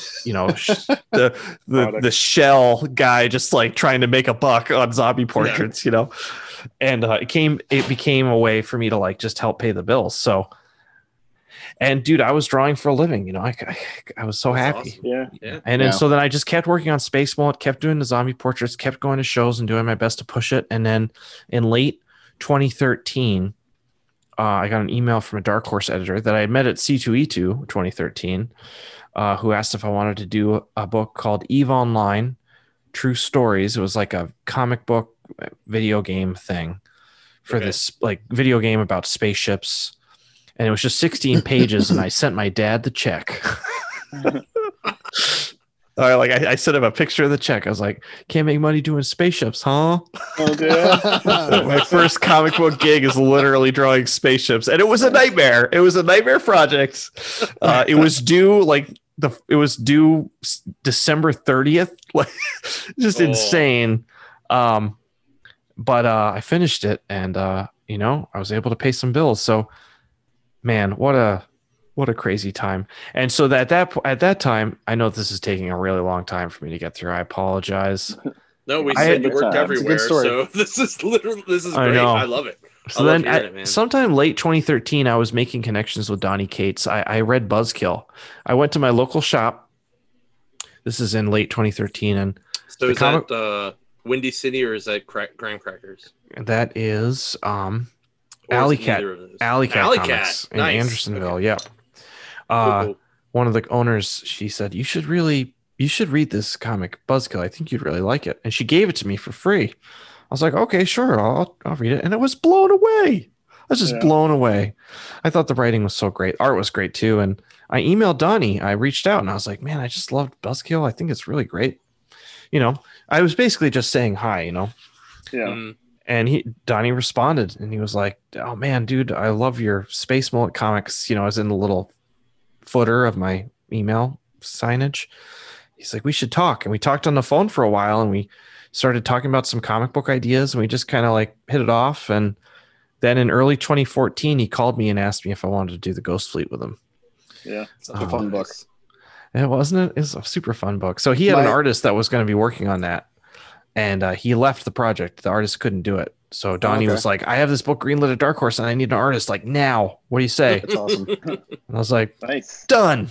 the shell guy just like trying to make a buck on zombie portraits, you know. And it became a way for me to like just help pay the bills. So, and dude, I was drawing for a living, you know. I was so happy. Awesome. Yeah. And then so then I just kept working on Space Mullet, kept doing the zombie portraits, kept going to shows and doing my best to push it. And then in late 2013, I got an email from a Dark Horse editor that I had met at C2E2 2013, who asked if I wanted to do a book called EVE Online True Stories. It was like a comic book video game thing for this like video game about spaceships. And it was just 16 pages, and I sent my dad the check. I sent him a picture of the check. I was like, "Can't make money doing spaceships, huh?" Oh, yeah. My first comic book gig is literally drawing spaceships, and it was a nightmare. It was a nightmare project. It was due December 30th, like just insane. But I finished it, and I was able to pay some bills. So, man, what a crazy time. And so at that time, I know this is taking a really long time for me to get through. I apologize. No, we said you worked everywhere, so this is great. I love it. So then sometime late 2013, I was making connections with Donny Cates. I read Buzzkill. I went to my local shop. This is in late 2013. And so is that Windy City, or is that Graham Crackers? That is Alley Cat Comics in Andersonville. Okay. Yeah. Cool. One of the owners, she said, you should read this comic, Buzzkill. I think you'd really like it. And she gave it to me for free. I was like, okay, sure, I'll read it. And it was blown away. I was just blown away. I thought the writing was so great. Art was great too. And I emailed Donnie. I reached out and I was like, man, I just loved Buzzkill. I think it's really great. You know, I was basically just saying hi, you know? Yeah. Mm-hmm. And Donnie responded and he was like, oh man, dude, I love your Space Mullet comics. You know, I was in the little footer of my email signage. He's like, we should talk. And we talked on the phone for a while and we started talking about some comic book ideas and we just kind of like hit it off. And then in early 2014, he called me and asked me if I wanted to do the Ghost Fleet with him. Yeah. Such a fun book. It wasn't it? It was a super fun book. So he had an artist that was going to be working on that. And he left the project. The artist couldn't do it. So Donnie was like, I have this book greenlit at Dark Horse and I need an artist like now. What do you say? That's awesome. And I was like, nice. Done.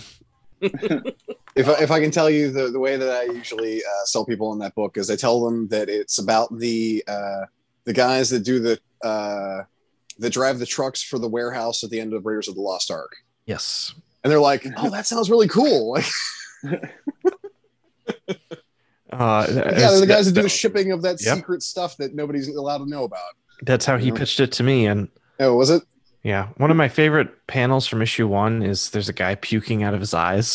If I can tell you the way that I usually sell people in that book is I tell them that it's about the guys that do that drive the trucks for the warehouse at the end of Raiders of the Lost Ark. Yes. And they're like, oh, that sounds really cool. Like, they're the guys that do the shipping of that secret stuff that nobody's allowed to know about. That's how he pitched it to me. And was it? Yeah. One of my favorite panels from issue 1 is there's a guy puking out of his eyes.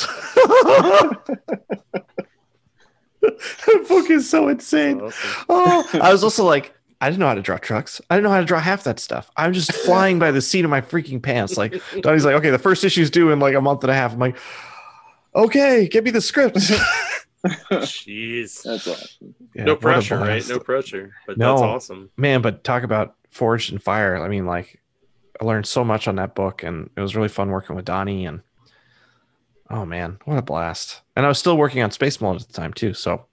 The book is so insane. Awesome. I was also like, I didn't know how to draw trucks. I didn't know how to draw half that stuff. I'm just flying by the seat of my freaking pants. Like Donnie's like, okay, the first issue's due in like a month and a half. I'm like, okay, give me the script. Jeez. That's awesome. Yeah, no pressure, right? No pressure. But that's awesome. Man, but talk about Forged in Fire. I mean, like, I learned so much on that book, and it was really fun working with Donnie. And oh man, what a blast! And I was still working on Space Mullet at the time too. So,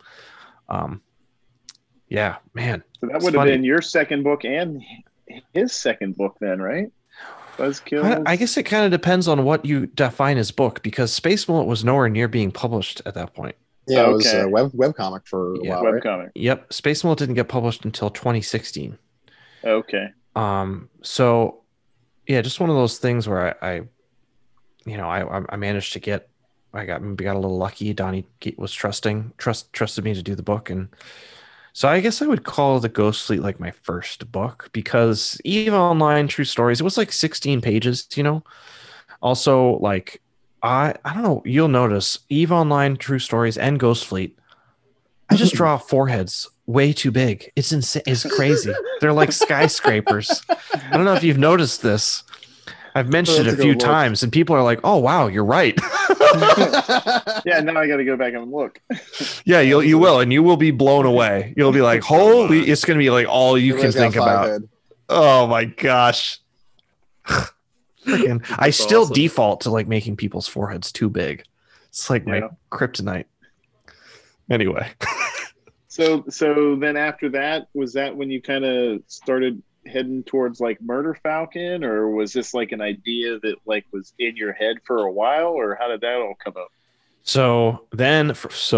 yeah, man. So that would have been your second book and his second book, then, right? Buzzkill. I guess it kind of depends on what you define as book, because Space Mullet was nowhere near being published at that point. Yeah, it was a web comic for a while, right? Webcomic. Yep. Space Mullet didn't get published until 2016. Okay. So yeah, just one of those things where I managed to get, I got a little lucky. Donnie was trusted me to do the book. And so I guess I would call The Ghost Fleet like my first book, because EVE Online True Stories, it was like 16 pages, Also, like, I don't know, you'll notice EVE Online True Stories and Ghost Fleet, I just draw foreheads way too big. It's insane. It's crazy. They're like skyscrapers. I don't know if you've noticed this. I've mentioned it a few times, and people are like, "Oh, wow, you're right." Yeah, now I got to go back and look. Yeah, you will, and you will be blown away. You'll be like, "Holy!" It's going to be like all you can think about. Head. Oh my gosh! Freaking! I still default to like making people's foreheads too big. It's like my kryptonite. Anyway. So then after that, was that when you kind of started heading towards like Murder Falcon, or was this like an idea that like was in your head for a while, or how did that all come up? So then,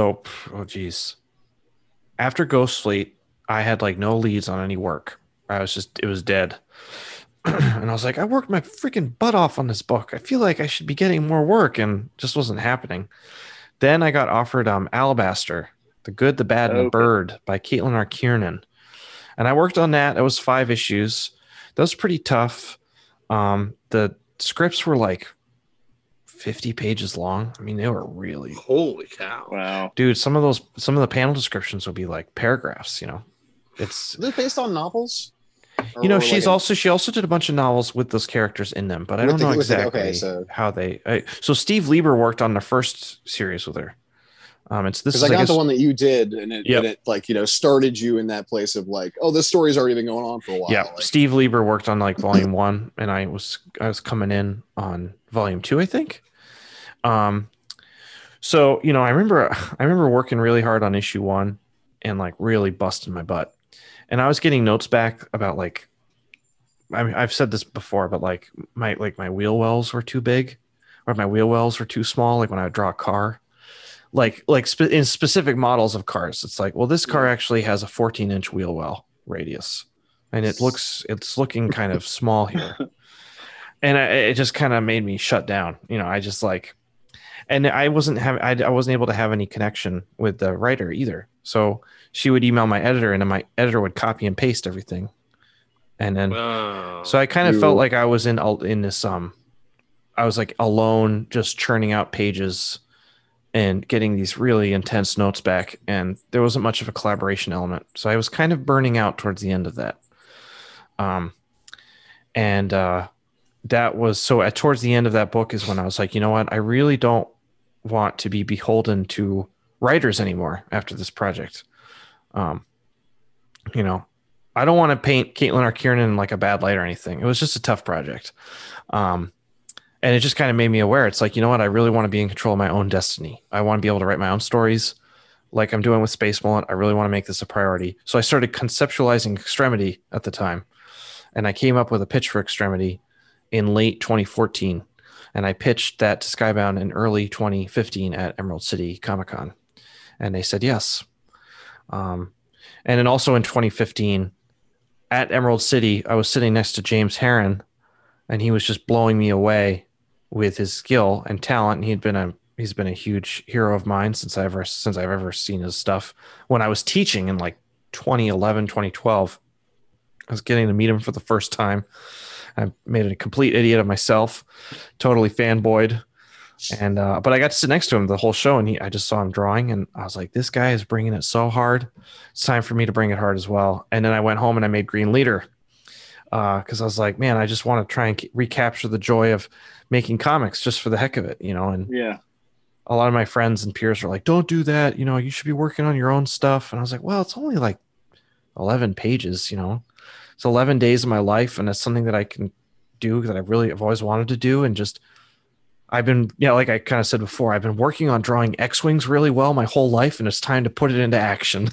after Ghost Fleet, I had like no leads on any work. It was dead. And I was like, I worked my freaking butt off on this book. I feel like I should be getting more work, and just wasn't happening. Then I got offered Alabaster, The Good, the Bad, and the Bird by Caitlin R. Kiernan. And I worked on that. It was 5 issues. That was pretty tough. The scripts were like 50 pages long. I mean, they were really... Holy cow. Wow. Dude, some of the panel descriptions would be like paragraphs, Is it based on novels? She also did a bunch of novels with those characters in them, but I don't know exactly how they... So Steve Lieber worked on the first series with her. Because I got the one that you did, and it like started you in that place of like, oh, this story's already been going on for a while. Yeah, Steve Lieber worked on like volume 1, and I was coming in on volume 2, I think. So I remember working really hard on issue 1 and like really busting my butt, and I was getting notes back about like, I've said this before, but like my wheel wells were too big, or my wheel wells were too small. Like when I would draw a car. In specific models of cars, it's like, well, this car actually has a 14-inch wheel well radius, and it's looking kind of small here, and it just kind of made me shut down. I just like, and I wasn't able to have any connection with the writer either. So she would email my editor, and then my editor would copy and paste everything, and then so I kind of felt like I was in this I was like alone, just churning out pages and getting these really intense notes back, and there wasn't much of a collaboration element. So I was kind of burning out towards the end of that. That was towards the end of that book is when I was like, you know what? I really don't want to be beholden to writers anymore after this project. I don't want to paint Caitlin R. Kiernan in like a bad light or anything. It was just a tough project. And it just kind of made me aware. It's like, you know what? I really want to be in control of my own destiny. I want to be able to write my own stories like I'm doing with Space Mullet. I really want to make this a priority. So I started conceptualizing Extremity at the time. And I came up with a pitch for Extremity in late 2014. And I pitched that to Skybound in early 2015 at Emerald City Comic-Con. And they said yes. And then also in 2015 at Emerald City, I was sitting next to James Herron, and he was just blowing me away with his skill and talent. And he's been a huge hero of mine since I've ever seen his stuff. When I was teaching in like 2011, 2012, I was getting to meet him for the first time. I made a complete idiot of myself, totally fanboyed. And, but I got to sit next to him the whole show, and I just saw him drawing, and I was like, this guy is bringing it so hard. It's time for me to bring it hard as well. And then I went home and I made Green Leader. Because I was like, man, I just want to try and recapture the joy of making comics just for the heck of it, And yeah, a lot of my friends and peers were like, don't do that. You should be working on your own stuff. And I was like, well, it's only like 11 pages, It's 11 days of my life, and it's something that I can do that I've always wanted to do. And just, I've been, like I kind of said before, I've been working on drawing X-Wings really well my whole life, and it's time to put it into action.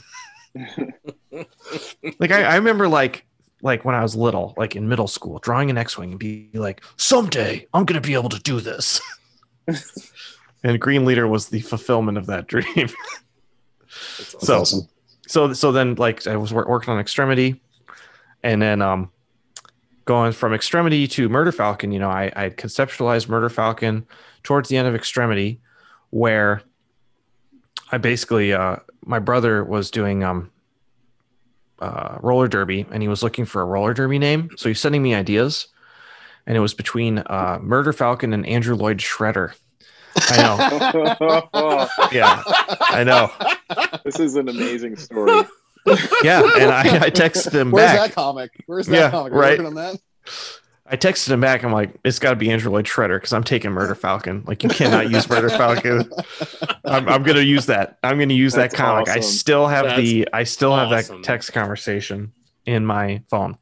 Like I remember like when I was little, like in middle school, drawing an X-Wing and be like, someday I'm going to be able to do this. And Green Leader was the fulfillment of that dream. That's awesome. So then like I was working on Extremity, and then going from Extremity to Murder Falcon, I had conceptualized Murder Falcon towards the end of Extremity, where I basically my brother was doing roller derby, and he was looking for a roller derby name. So he's sending me ideas, and it was between Murder Falcon and Andrew Lloyd Shredder. I know. Yeah, I know. This is an amazing story. Yeah, and I texted him Where's back. that comic? Where's that comic? Are you working on that? I texted him back. I'm like, it's got to be Andrew Lloyd Shredder because I'm taking Murder Falcon. Like, you cannot use Murder Falcon. I'm going to use that. I'm going to use that comic. Awesome. I still have that text conversation in my phone.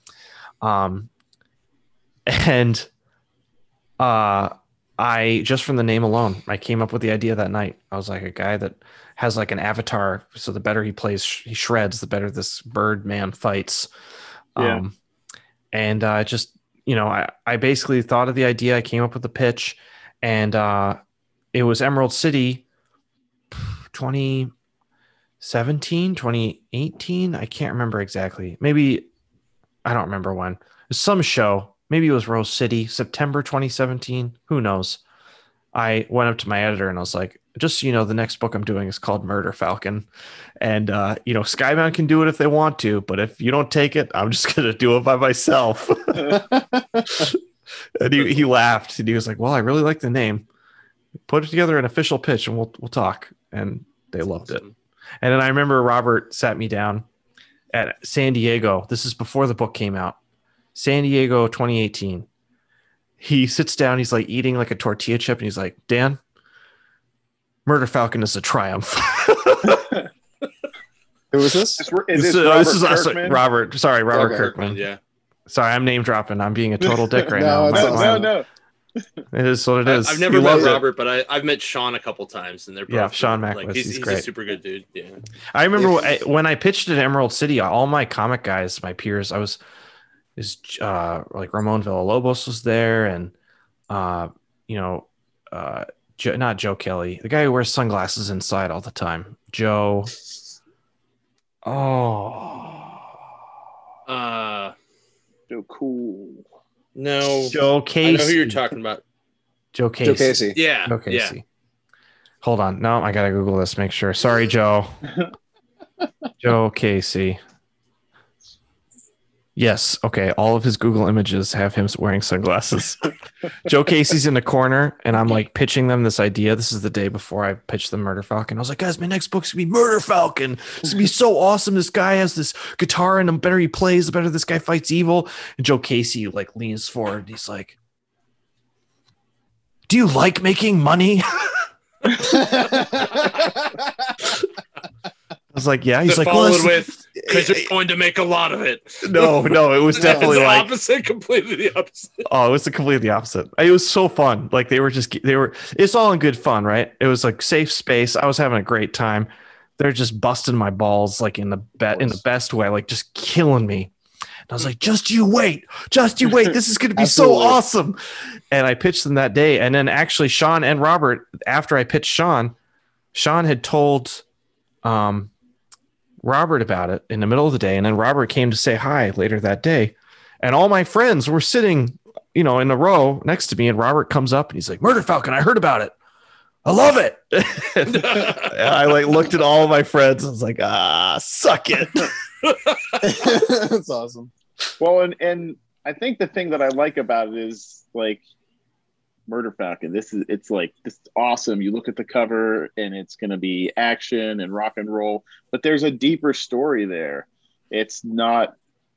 And I just from the name alone, I came up with the idea that night. I was like, a guy that has like an avatar. So the better he shreds, the better this bird man fights. Yeah. And just, I basically thought of the idea. I came up with the pitch, and it was Emerald City 2017, 2018. I can't remember exactly. Maybe, I don't remember when. It was some show. Maybe it was Rose City, September 2017. Who knows? I went up to my editor and I was like, just so you know, the next book I'm doing is called Murder Falcon. And, Skybound can do it if they want to, but if you don't take it, I'm just going to do it by myself. And he laughed, and he was like, well, I really like the name. Put it together an official pitch and we'll talk. And they loved it. And then I remember Robert sat me down at San Diego. This is before the book came out. San Diego 2018. He sits down, he's like eating like a tortilla chip, and he's like, Dan, Murder Falcon is a triumph. Who was this? This is Robert. Sorry, Robert Okay. Kirkman. Yeah. Sorry, I'm name dropping. I'm being a total dick right No, now. No. It is what it is. I've never met Robert, but I've met Sean a couple times, and they're both Sean Mackless. Like, he's great. a super good dude. Yeah. I remember when I pitched at Emerald City, all my comic guys, my peers, like Ramon Villalobos was there, and not Joe Kelly, the guy who wears sunglasses inside all the time. Joe. So cool. No. Joe Casey. I know who you're talking about. Joe Casey. Yeah. Joe Casey. Yeah. Hold on. No, I gotta Google this. Make sure. Sorry, Joe. Joe Casey. Yes. Okay. All of his Google images have him wearing sunglasses. Joe Casey's in the corner, and I'm like pitching them this idea. This is the day before I pitched the Murder Falcon. I was like, guys, my next book's gonna be Murder Falcon. This gonna be so awesome. This guy has this guitar, and the better he plays, the better this guy fights evil. And Joe Casey like leans forward. And he's like, do you like making money? I was like, yeah. He's like, followed with, because you're going to make a lot of it. No, it was definitely like completely the opposite. Oh, it was completely the opposite. It was so fun. Like it's all in good fun, right? It was like safe space. I was having a great time. They're just busting my balls, like in the best way, like just killing me. And I was like, just you wait. This is going to be so awesome. And I pitched them that day. And then actually Sean and Robert, after I pitched Sean had told, Robert about it in the middle of the day, and then Robert came to say hi later that day, and all my friends were sitting, in a row next to me, and Robert comes up and he's like, Murder Falcon, I heard about it. I love it. I like looked at all of my friends and was like, suck it. That's awesome. Well, and I think the thing that I like about it is like Murder Falcon. It's awesome. You look at the cover and it's going to be action and rock and roll, but there's a deeper story there. It's not,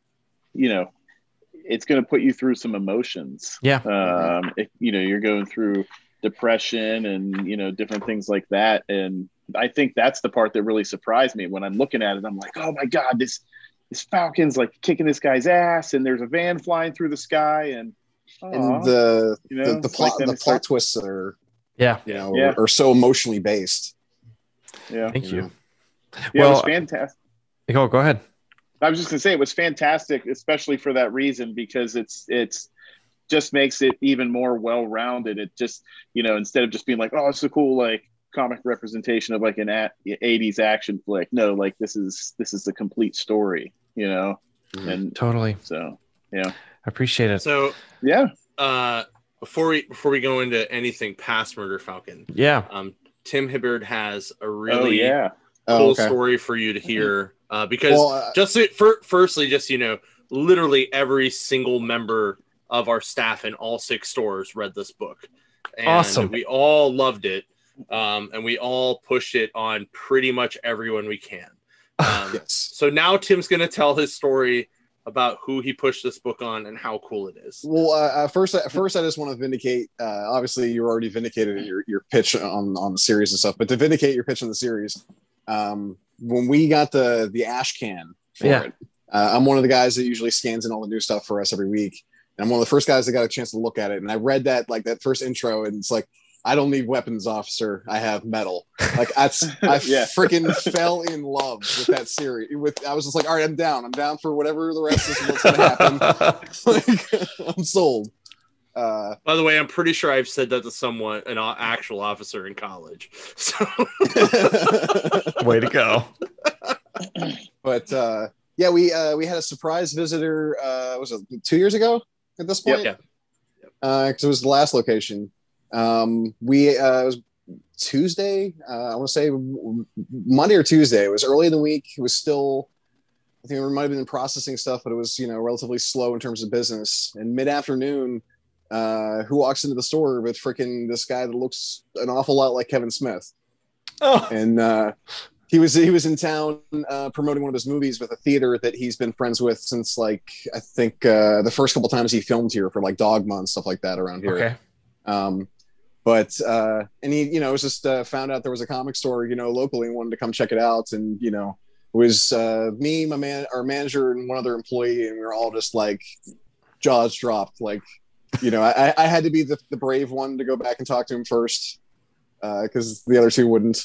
it's going to put you through some emotions. Yeah. You're going through depression and, different things like that. And I think that's the part that really surprised me when I'm looking at it. I'm like, oh my God, this Falcon's like kicking this guy's ass, and there's a van flying through the sky, and the plot twists are are so emotionally based. Yeah. Thank you. Yeah, it was fantastic. Go ahead. I was just gonna say it was fantastic, especially for that reason, because it's just makes it even more well-rounded. It just, instead of just being like, oh, it's a cool like comic representation of like an 80s action flick. No, like this is the complete story, and totally. So yeah, I appreciate it. So yeah. Before we go into anything past Murder Falcon, Tim Hibbard has a really cool story for you to hear. Because firstly, literally every single member of our staff in all 6 stores read this book. And awesome. We all loved it. And we all pushed it on pretty much everyone we can. Yes. So now Tim's going to tell his story about who he pushed this book on and how cool it is. Well, first, I just want to vindicate. Obviously, you already vindicated your pitch on the series and stuff, but to vindicate your pitch on the series, when we got the ash can for it, I'm one of the guys that usually scans in all the new stuff for us every week, and I'm one of the first guys that got a chance to look at it. And I read that first intro, and it's like, I don't need weapons, officer. I have metal. Like I freaking fell in love with that series. I was just like, all right, I'm down. I'm down for whatever the rest of what's going to happen. Like, I'm sold. By the way, I'm pretty sure I've said that to someone, an actual officer in college. So, way to go. But we had a surprise visitor. Was it 2 years ago at this point? Yeah. Because it was the last location. It was Tuesday. I want to say Monday or Tuesday. It was early in the week. It was still, I think we might have been processing stuff, but it was, relatively slow in terms of business. And mid-afternoon, who walks into the store with freaking this guy that looks an awful lot like Kevin Smith. Oh, and he was in town promoting one of his movies with a theater that he's been friends with since I think the first couple times he filmed here for like Dogma and stuff like that around here. Okay. And he, was just found out there was a comic store, locally, and wanted to come check it out. And, it was me, our manager, and one other employee, and we were all just like jaws dropped. Like, I had to be the brave one to go back and talk to him first, because the other two wouldn't.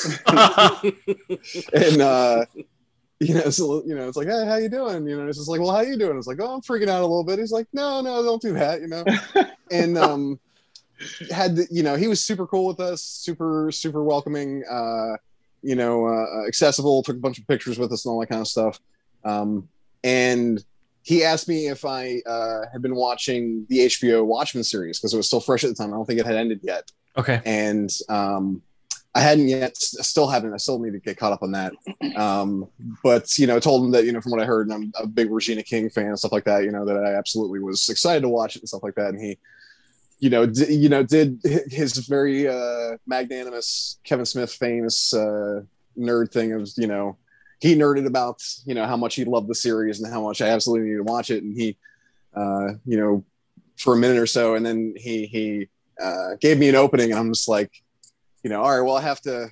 And so, it's like, hey, how you doing? It's just like, well, how you doing? It's like, oh, I'm freaking out a little bit. He's like, no, don't do that, And he was super cool with us, super welcoming, accessible, took a bunch of pictures with us and all that kind of stuff. And he asked me if I had been watching the HBO Watchmen series, because it was still fresh at the time. I don't think it had ended yet. Okay. And I hadn't yet, still haven't. I still need to get caught up on that. But told him that, from what I heard, and I'm a big Regina King fan and stuff like that, that I absolutely was excited to watch it and stuff like that. And he, did his very magnanimous Kevin Smith famous nerd thing of, he nerded about, how much he loved the series and how much I absolutely need to watch it. And he, for a minute or so, and then he gave me an opening, and I'm just like, all right, well, I have to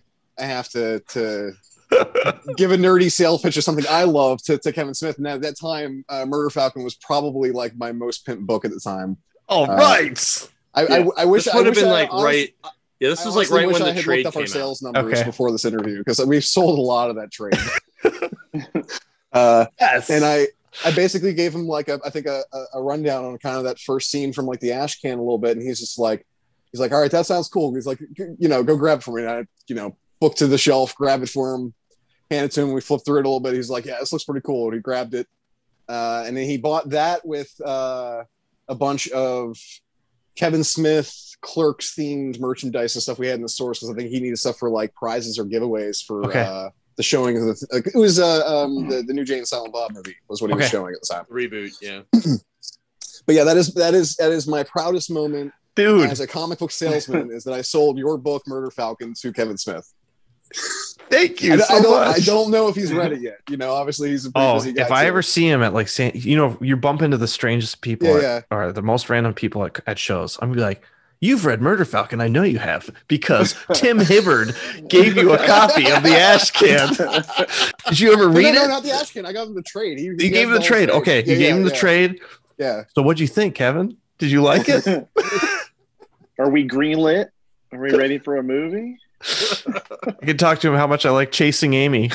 give a nerdy sales pitch of something I love to Kevin Smith. And at that time, Murder Falcon was probably like my most pimped book at the time. All right. I wish this would have been right. Yeah, this was like right when the trade looked up came our sales out. numbers before this interview, because we've sold a lot of that trade. Yes. And I basically gave him like a rundown on kind of that first scene from like the ash can a little bit, and he's like, all right, that sounds cool. He's like, go grab it for me. And I, booked to the shelf, grab it for him, hand it to him. We flipped through it a little bit. He's like, yeah, this looks pretty cool. And he grabbed it, and then he bought that with a bunch of Kevin Smith Clerks themed merchandise and stuff we had in the stores, because I think he needed stuff for like prizes or giveaways for the showing of it was the new Jay and Silent Bob movie was what he was showing at the time. Reboot, yeah. But yeah, that is my proudest moment, dude, as a comic book salesman, is that I sold your book Murder Falcon to Kevin Smith. Thank you so much. I don't know if he's ready yet. Obviously he's a pretty busy guy. If I ever see him at like, you bump into the strangest people or the most random people at shows, I'm gonna be like, you've read Murder Falcon. I know you have, because Tim Hibbard gave you a copy of the ash can. Did you ever read it? No, not the ash can. I got him the trade. He gave him the trade. Okay, you gave him the trade. Yeah. So what'd you think, Kevin? Did you like it? Are we greenlit? Are we ready for a movie? I can talk to him how much I like Chasing Amy.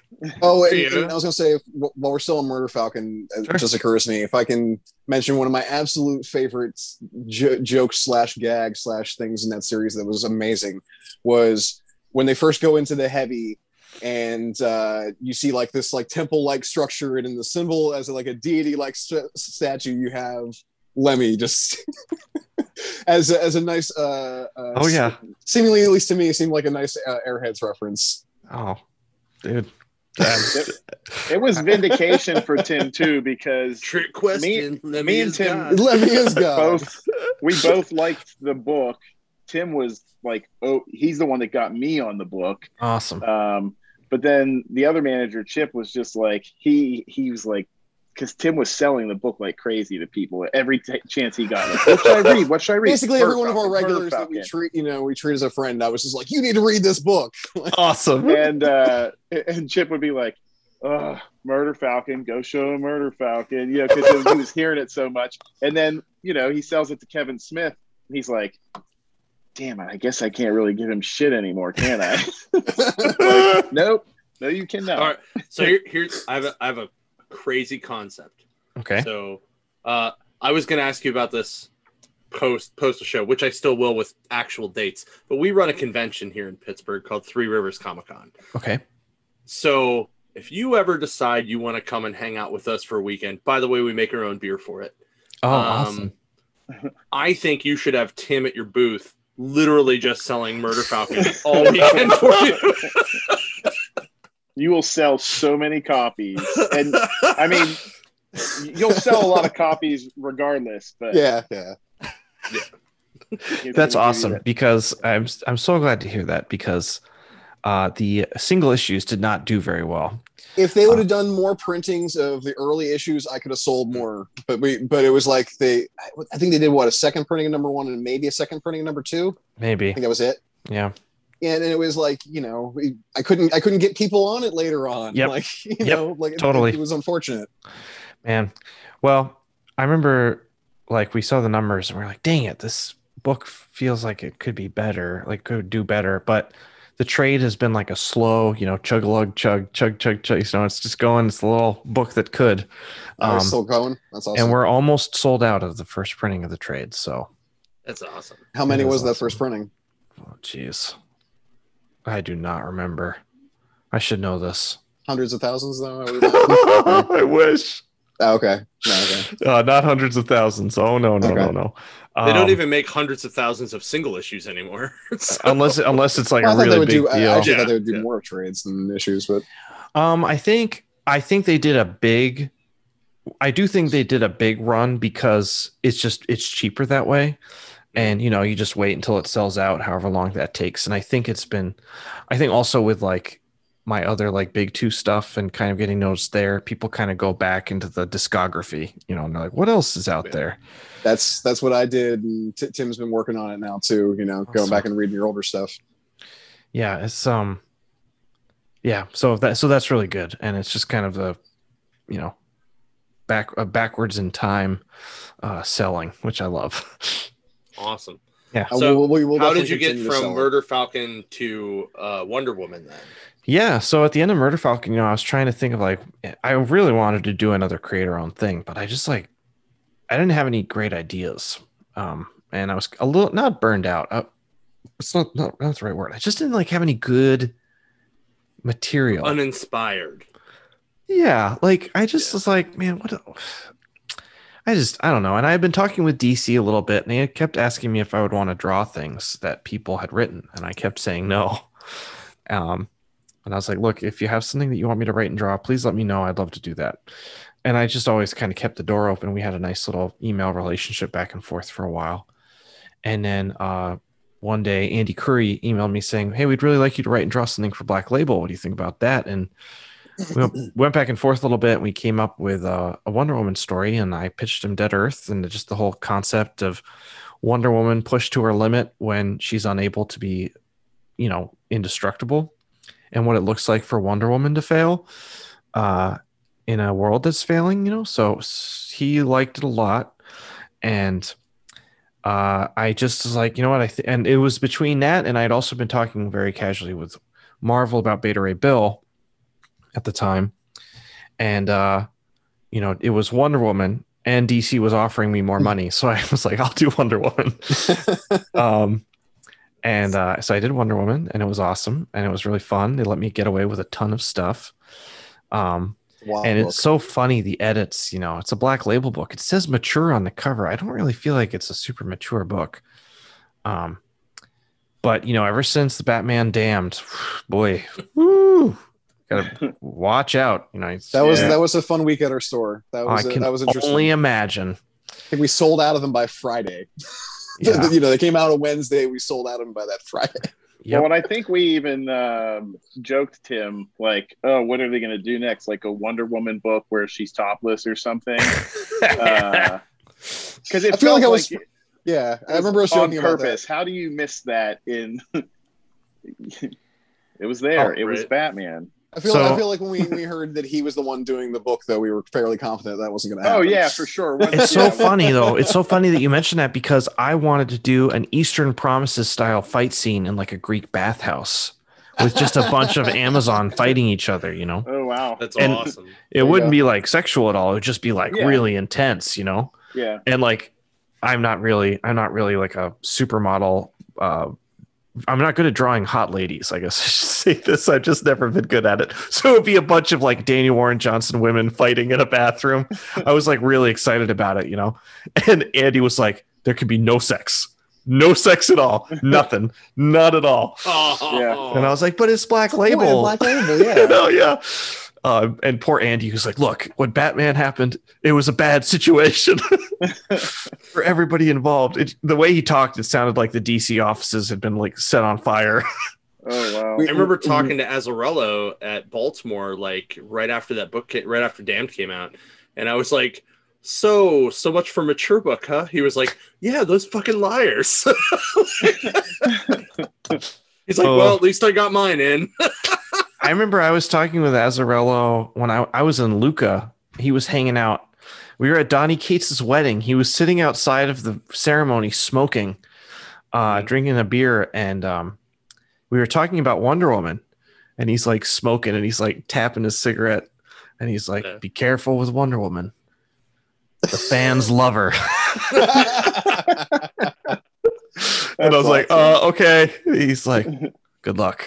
Oh, and I was going to say, while we're still on Murder Falcon, it just occurs to me, if I can mention one of my absolute favorite jokes / gag / things in that series that was amazing was when they first go into the heavy and you see like this like temple-like structure, and in the symbol as like a deity-like statue, you have Lemmy just as a nice oh yeah, seemingly, at least to me, seemed like a nice Airheads reference. Oh, dude. It was vindication for Tim too, because trick question. Me and Tim, Lemmy is God. We both liked the book. Tim was like, oh, he's the one that got me on the book. Awesome. But then the other manager, Chip, was just like, he was like, because Tim was selling the book like crazy to people every chance he got. Like, what should I read? What should I read? Basically, every one of our regulars that we treat as a friend, I was just like, you need to read this book. Awesome. And Chip would be like, oh, Murder Falcon, go show him Murder Falcon. You know, because he was hearing it so much. And then, you know, he sells it to Kevin Smith. And he's like, damn it, I guess I can't really give him shit anymore, can I? Like, nope. No, you cannot. All right. So here's I have a crazy concept. Okay. So I was going to ask you about this post a show, which I still will with actual dates, but we run a convention here in Pittsburgh called Three Rivers Comic Con. Okay. So if you ever decide you want to come and hang out with us for a weekend, by the way, we make our own beer for it. Oh, awesome. I think you should have Tim at your booth literally just selling Murder Falcon all weekend for you. You will sell so many copies. And I mean, you'll sell a lot of copies regardless, but yeah. That's awesome, because I'm so glad to hear that, because the single issues did not do very well. If they would have done more printings of the early issues, I could have sold more. But it was like I think they did a second printing of number 1 and maybe a second printing of number 2. Maybe. I think that was it. Yeah. And it was like, you know, I couldn't get people on it later on. Yep. Like, you know, like totally. It was unfortunate. Man. Well, I remember like we saw the numbers and we're like, dang it, this book feels like it could be better, like could do better. But the trade has been like a slow, you know, chug. So it's just going. It's the little book that could. It's still going. That's awesome. And we're almost sold out of the first printing of the trade. So that's awesome. How many was that first printing? Oh, geez. I do not remember. I should know this. Hundreds of thousands, though. I wish. Oh, okay. No, okay. Not hundreds of thousands. Oh no. They don't even make hundreds of thousands of single issues anymore. So. Unless it's like a really big deal. I actually thought they would do more trades than issues, but I think they did a big. I do think they did a big run because it's cheaper that way. And, you know, you just wait until it sells out, however long that takes. And I think also with like my other like big 2 stuff and kind of getting noticed there, people kind of go back into the discography, you know, and they're like, what else is out there? That's what I did. And Tim's been working on it now too, you know, going back and reading your older stuff. Yeah. It's, yeah. So that's really good. And it's just kind of the, you know, backwards in time selling, which I love. Awesome. Yeah. So how did you get from Murder Falcon to Wonder Woman then? Yeah. So at the end of Murder Falcon, you know, I was trying to think of like, I really wanted to do another creator-owned thing, but I just like, I didn't have any great ideas. And I was a little, not burned out. It's not the right word. I just didn't like have any good material. Uninspired. Yeah. Like I just was like, man, I don't know. And I had been talking with DC a little bit, and they kept asking me if I would want to draw things that people had written. And I kept saying no. And I was like, look, if you have something that you want me to write and draw, please let me know. I'd love to do that. And I just always kind of kept the door open. We had a nice little email relationship back and forth for a while. And then one day, Andy Curry emailed me saying, hey, we'd really like you to write and draw something for Black Label. What do you think about that? And we went back and forth a little bit. And we came up with a Wonder Woman story, and I pitched him Dead Earth and just the whole concept of Wonder Woman pushed to her limit when she's unable to be, you know, indestructible, and what it looks like for Wonder Woman to fail in a world that's failing, you know. So he liked it a lot, and I just was like, you know what, and it was between that, and I'd also been talking very casually with Marvel about Beta Ray Bill. at the time. And, it was Wonder Woman, and DC was offering me more money. So I was like, I'll do Wonder Woman. So I did Wonder Woman, and it was awesome. And it was really fun. They let me get away with a ton of stuff. And it's so funny, the edits, it's a Black Label book. It says mature on the cover. I don't really feel like it's a super mature book. But ever since the Batman Damned, boy, gotta watch out. That was a fun week at our store. That was interesting. Only imagine. I think we sold out of them by Friday. Yeah. They came out on Wednesday. We sold out of them by that Friday. Yep. Well, and I think we even joked Tim, like, oh, what are they going to do next? Like a Wonder Woman book where she's topless or something? Because it felt like I was, I remember us joking on purpose. About that. How do you miss that in? It was there. It was Batman. I feel like when we heard that he was the one doing the book, though, we were fairly confident that wasn't going to happen. Oh yeah, for sure. It's so funny though. It's so funny that you mentioned that, because I wanted to do an Eastern Promises style fight scene in like a Greek bathhouse with just a bunch of Amazon fighting each other. Oh wow, that's awesome. It wouldn't be like sexual at all. It would just be like really intense. Yeah. And like, I'm not really like a supermodel. I'm not good at drawing hot ladies, I guess I should say this. I've just never been good at it. So it'd be a bunch of like Daniel Warren Johnson women fighting in a bathroom. I was like really excited about it, And Andy was like, there could be no sex. No sex at all. Nothing. Not at all. Yeah. And I was like, but it's Black Label. Black Label, yeah. Yeah. And poor Andy was like, look, when Batman happened, it was a bad situation for everybody involved. The way he talked, it sounded like the DC offices had been like set on fire. Oh, wow. I remember talking to Azzarello at Baltimore, like right after Damned came out. And I was like, so much for mature book, huh? He was like, yeah, those fucking liars. He's like, well, at least I got mine in. I remember I was talking with Azzarello when I was in Lucca. He was hanging out. We were at Donnie Cates' wedding. He was sitting outside of the ceremony smoking, drinking a beer, and we were talking about Wonder Woman. And he's like smoking, and he's like tapping his cigarette, and he's like, be careful with Wonder Woman. The fans love her. And I was like, okay. He's like, good luck.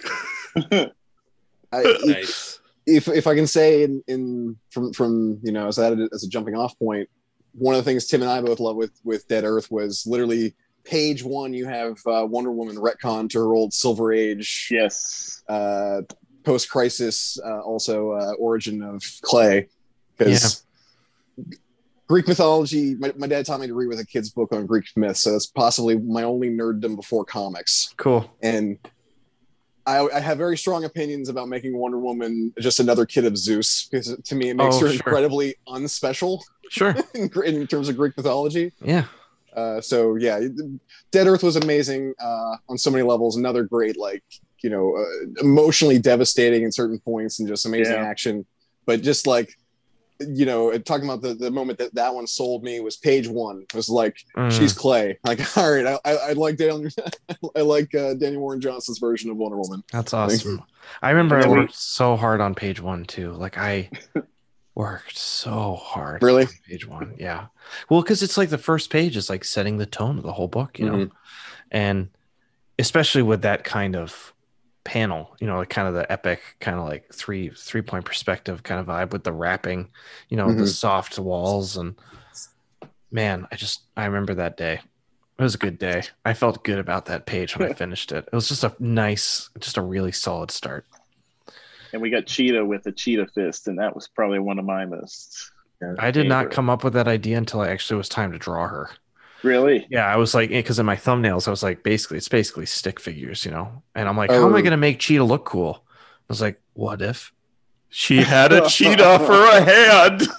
Nice. If I can say from as a jumping off point, one of the things Tim and I both love with Dead Earth was literally page one. You have Wonder Woman retcon to her old Silver Age, yes, post crisis, also origin of Clay, because Greek mythology. My dad taught me to read with a kid's book on Greek myths, so that's possibly my only nerddom before comics. Cool. And I have very strong opinions about making Wonder Woman just another kid of Zeus, because to me it makes her incredibly unspecial. Sure. in terms of Greek mythology. Yeah. So yeah, Dead Earth was amazing on so many levels. Another great, emotionally devastating in certain points and just amazing action. But just like, talking about the moment that one sold me was page one. It was like, she's Clay. Like, all right, I like Daniel Warren Johnson's version of Wonder Woman. That's awesome. I remember I worked so hard on page one too. Like I worked so hard. Really? On page one. Yeah. Well, because it's like the first page is like setting the tone of the whole book, and especially with that kind of panel, like kind of the epic kind of like three point perspective kind of vibe with the wrapping, the soft walls. And man, I remember that day. It was a good day. I felt good about that page when I finished it. It was just a really solid start. And we got Cheetah with a cheetah fist, and that was probably one of my most. I did not come up with that idea until I actually was time to draw her. Really? Yeah, I was like, because in my thumbnails, I was like, it's basically stick figures, and I'm like, how am I going to make Cheetah look cool? I was like, what if she had a cheetah for a hand?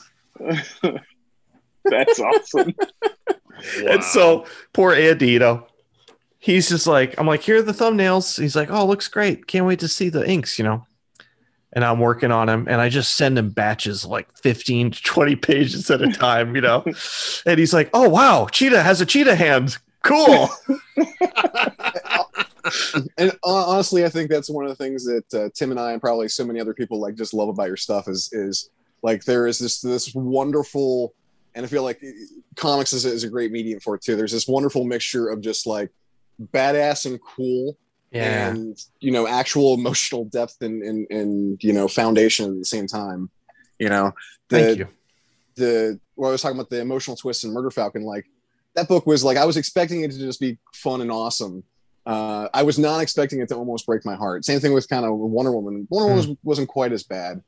That's awesome. Wow. And so poor Andy, he's just like, I'm like, here are the thumbnails. He's like, oh, looks great. Can't wait to see the inks, And I'm working on him, and I just send him batches like 15 to 20 pages at a time, And he's like, oh, wow, Cheetah has a cheetah hand. Cool. And honestly, I think that's one of the things that Tim and I and probably so many other people like just love about your stuff is like there is this wonderful, and I feel like comics is a great medium for it too. There's this wonderful mixture of just like badass and cool, and actual emotional depth and foundation at the same time. Thank you. I was talking about the emotional twist in Murder Falcon, like that book was like I was expecting it to just be fun and awesome. I was not expecting it to almost break my heart. Same thing with kind of Wonder Woman. Wonder Woman wasn't quite as bad,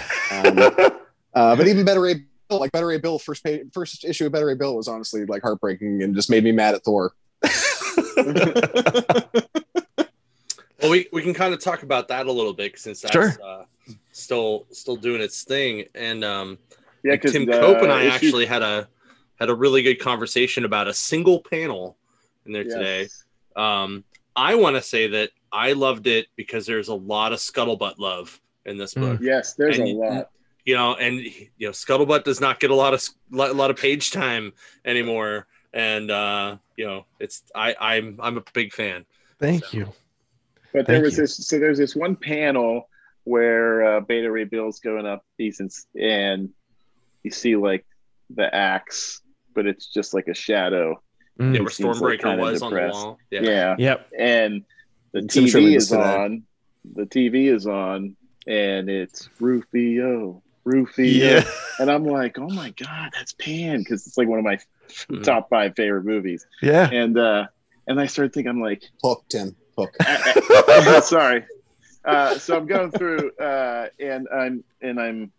but even Better Ray Bill, like Better Ray Bill, first issue of Better Ray Bill was honestly like heartbreaking and just made me mad at Thor. Well, we can kind of talk about that a little bit since that's still doing its thing. And Tim Cope and I actually had a really good conversation about a single panel in there today. I want to say that I loved it because there's a lot of Scuttlebutt love in this book. Yes, there's a lot. Scuttlebutt does not get a lot of page time anymore, and it's I'm a big fan. Thank you. But there's this one panel where Beta Ray Bill's going up Ethan's, and you see like the axe, but it's just like a shadow. Where Stormbreaker was on the wall. Yeah. Yep. And the TV is on. The TV is on, and it's Rufio. Yeah. And I'm like, oh my God, that's Pan, because it's like one of my top 5 favorite movies. Yeah. And I started thinking, I'm like, Hook, Tim. Hook. Sorry. So I'm going through, and I'm.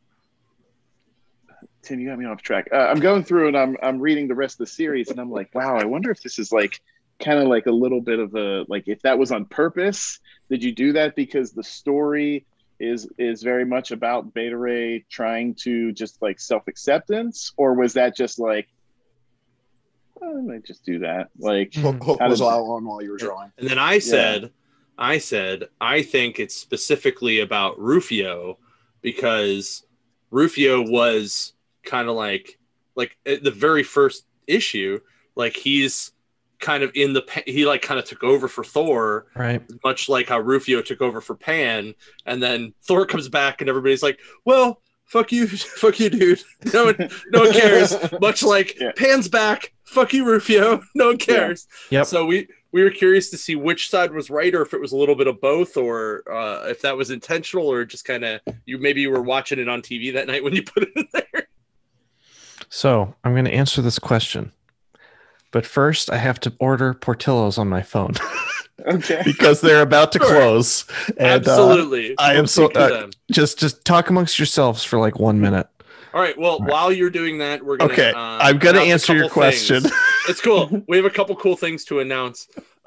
Tim, you got me off track. I'm going through and I'm reading the rest of the series, and I'm like, wow, I wonder if this is like kind of like a little bit of a, like, if that was on purpose. Did you do that because the story is very much about Beta Ray trying to just like self-acceptance, or was that just like, I might just do that? Like, Hook was all on while you were drawing. And then I said, I think it's specifically about Rufio, because Rufio was kind of like at the very first issue, like he's kind of he like kind of took over for Thor, right? Much like how Rufio took over for Pan, and then Thor comes back and everybody's like, well, fuck you, dude. No one cares. Much like Pan's back, fuck you, Rufio. No one cares. Yep. So we were curious to see which side was right, or if it was a little bit of both, or if that was intentional, or just kind of you were watching it on TV that night when you put it in there. So I'm going to answer this question, but first I have to order Portillo's on my phone. Okay. Because they're about to close. And, absolutely. I am so just talk amongst yourselves for like 1 minute. All right. Well, while you're doing that, we're gonna. Okay. I'm gonna answer your question. It's cool. We have a couple cool things to announce.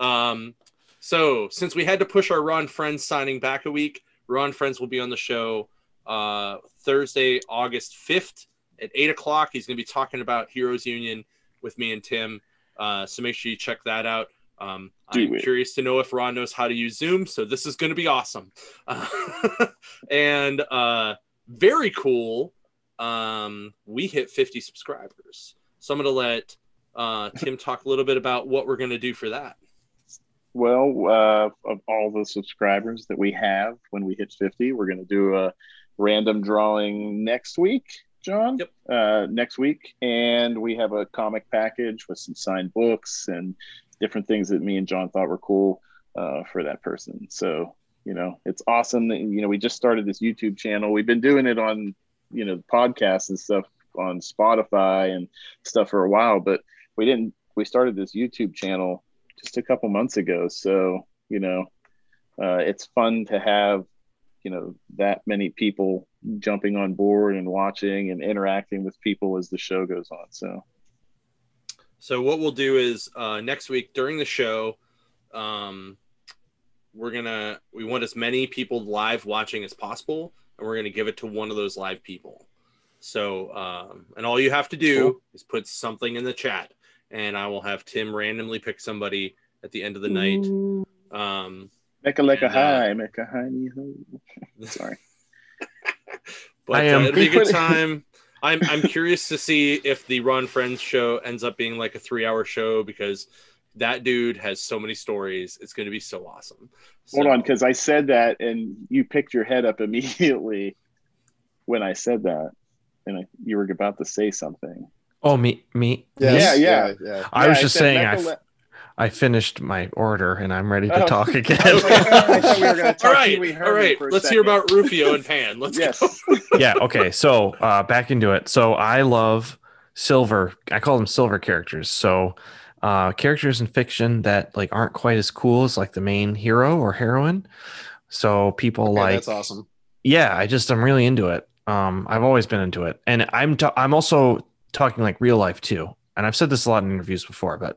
So since we had to push our Ron Friends signing back a week, Ron Friends will be on the show Thursday, August 5th at 8:00. He's going to be talking about Heroes Union with me and Tim. So make sure you check that out. I'm curious to know if Ron knows how to use Zoom, so this is going to be awesome. And very cool. We hit 50 subscribers. So I'm going to let Tim talk a little bit about what we're going to do for that. Well, of all the subscribers that we have, when we hit 50, we're going to do a random drawing next week, John. Yep. Next week. And we have a comic package with some signed books and different things that me and John thought were cool for that person. So, it's awesome that, we just started this YouTube channel. We've been doing it on, podcasts and stuff on Spotify and stuff for a while, but we started this YouTube channel just a couple months ago. So, it's fun to have, that many people jumping on board and watching and interacting with people as the show goes on. So what we'll do is next week during the show, we want as many people live watching as possible, and we're going to give it to one of those live people. So, and all you have to do is put something in the chat, and I will have Tim randomly pick somebody at the end of the night. Make a high, make a high. Sorry. But it'll be a good time. I'm curious to see if the Ron Friends show ends up being like a 3-hour show, because that dude has so many stories. It's going to be so awesome. Hold on, because I said that and you picked your head up immediately when I said that, and you were about to say something. Oh, me? Yeah. I was just saying I finished my order and I'm ready to talk again. I thought we were going to talk. All right. Let's hear about Rufio and Pan. Let's go. Yeah. Okay. So back into it. So I love silver. I call them silver characters. So characters in fiction that like aren't quite as cool as like the main hero or heroine. So people that's awesome. Yeah, I'm really into it. I've always been into it, and I'm also talking like real life too. And I've said this a lot in interviews before, but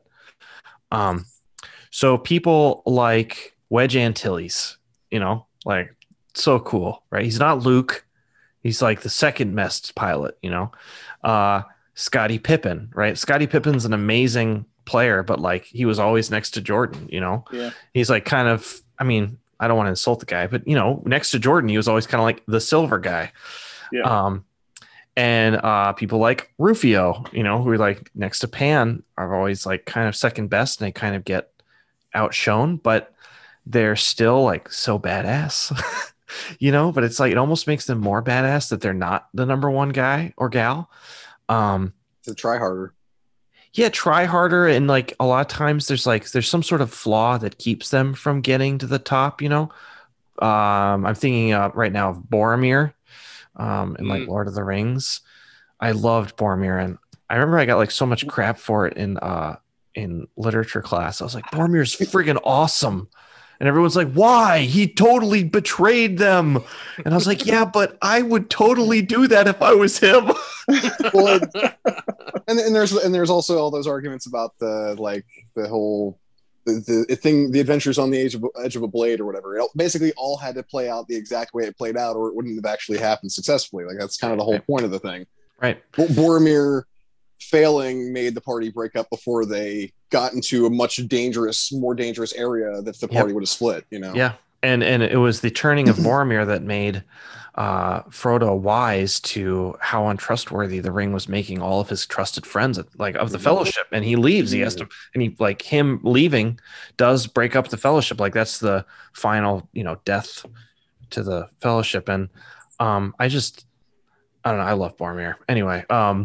so people like Wedge Antilles, like so cool, right? He's not Luke. He's like the second best pilot, Scottie Pippen, right? Scottie Pippen's an amazing player, but like he was always next to Jordan, Yeah. He's like kind of, I mean, I don't want to insult the guy, but next to Jordan, he was always kind of like the silver guy. Yeah. And people like Rufio, who are like next to Pan are always like kind of second best and they kind of get outshone, but they're still like so badass, but it's like, it almost makes them more badass that they're not the number one guy or gal. To try harder. Yeah, try harder, and like a lot of times there's some sort of flaw that keeps them from getting to the top. I'm thinking right now of Boromir, in like Lord of the Rings. I loved Boromir, and I remember I got like so much crap for it in literature class. I was like, Boromir's friggin' awesome. And everyone's like, why? He totally betrayed them. And I was like, yeah, but I would totally do that if I was him. Well, and there's also all those arguments about the whole the adventures on the edge of a blade or whatever. It basically all had to play out the exact way it played out, or it wouldn't have actually happened successfully. Like that's kind of the whole point of the thing. Right. Boromir failing made the party break up before they got into a much more dangerous area that the party would have split. Yeah, and it was the turning of Boromir that made Frodo wise to how untrustworthy the ring was making all of his trusted friends of the Fellowship, and he leaves. He has to, and he him leaving does break up the Fellowship. Like that's the final death to the Fellowship, and I don't know. I love Boromir anyway.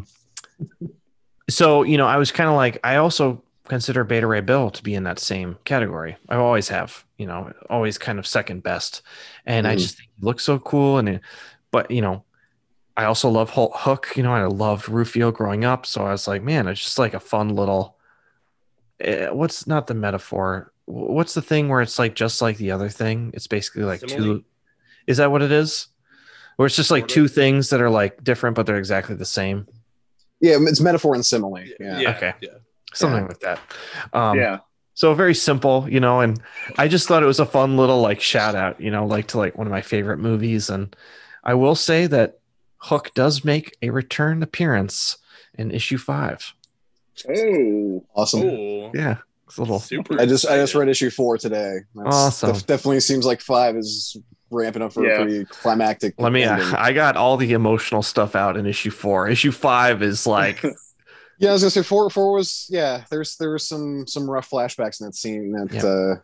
So, I was kind of like, I also consider Beta Ray Bill to be in that same category. I always have, always kind of second best. And I just think he looks so cool. But I also love Hook, I loved Rufio growing up. So I was like, man, it's just like a fun little, what's not the metaphor? What's the thing where it's like, just like the other thing? It's basically like two, is that what it is? Where it's just like two things that are like different, but they're exactly the same. Yeah, it's metaphor and simile. Yeah. Okay. Yeah. Something like that. Yeah. So very simple, and I just thought it was a fun little like shout out, to like one of my favorite movies. And I will say that Hook does make a return appearance in issue 5. Oh, awesome. Oh. Yeah. It's a little super. I just read issue 4 today. Awesome. Definitely seems like 5 is ramping up for a pretty climactic. I got all the emotional stuff out in issue 4. Issue 5 is like yeah, I was gonna say 4 was there was some rough flashbacks in that scene that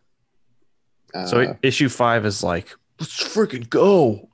so issue 5 is like, let's freaking go.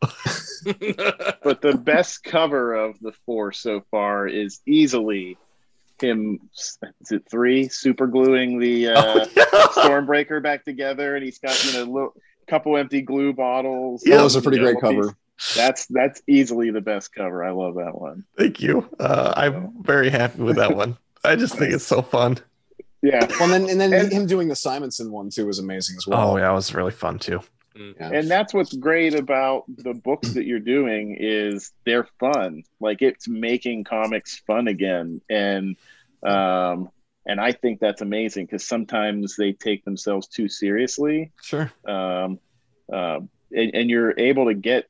But the best cover of the 4 so far is easily him, is it 3, super gluing the Stormbreaker back together, and he's got a couple empty glue bottles. Yeah, that was a pretty great cover. That's easily the best cover. I love that one. Thank you. I'm very happy with that one. I just think it's so fun. Yeah. Well, and then him doing the Simonson one too was amazing as well. Oh yeah, it was really fun too. Yeah. And that's what's great about the books that you're doing is they're fun. Like it's making comics fun again, and I think that's amazing because sometimes they take themselves too seriously. Sure. And you're able to get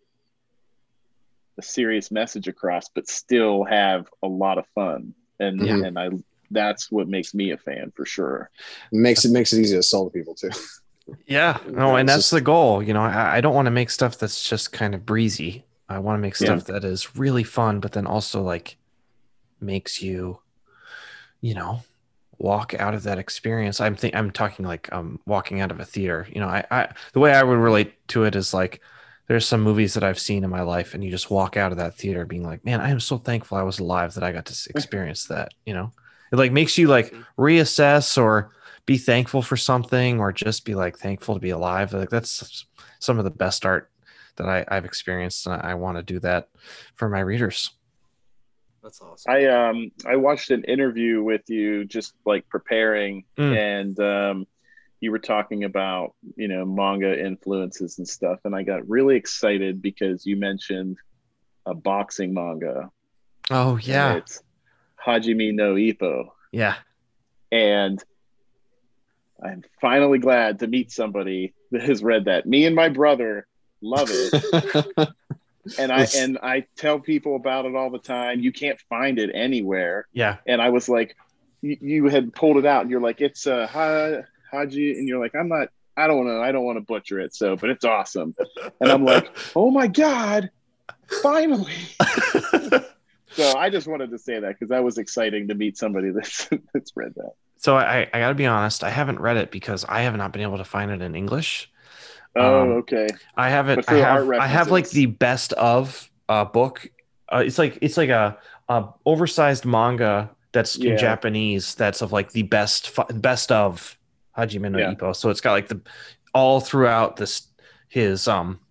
a serious message across, but still have a lot of fun. And that's what makes me a fan for sure. It makes it easy to sell to people too. Yeah. No, and that's the goal. I don't want to make stuff that's just kind of breezy. I want to make stuff that is really fun, but then also like makes you, walk out of that experience. I'm talking like walking out of a theater. You know, I the way I would relate to it is like there's some movies that I've seen in my life, and you just walk out of that theater being like, man, I am so thankful I was alive that I got to experience that. You know, it like makes you like reassess or be thankful for something, or just be like thankful to be alive. Like that's some of the best art that I've experienced, and I want to do that for my readers. That's awesome. I watched an interview with you just like preparing, and you were talking about, you know, manga influences and stuff, and I got really excited because you mentioned a boxing manga. Oh yeah, it's Hajime no Ippo. Yeah, and I'm finally glad to meet somebody that has read that. Me and my brother love it. And I tell people about it all the time. You can't find it anywhere. Yeah. And I was like, you had pulled it out, and you're like, it's Haji, and you're like, I don't want to butcher it. So, but it's awesome. And I'm like, oh my God, finally. So I just wanted to say that because that was exciting to meet somebody that's read that. So I got to be honest, I haven't read it because I have not been able to find it in English. Oh, okay. I have it. I have like the best of book. It's like a oversized manga that's in Japanese. That's of like the best of Hajime no Ippo. So it's got like the all throughout this he's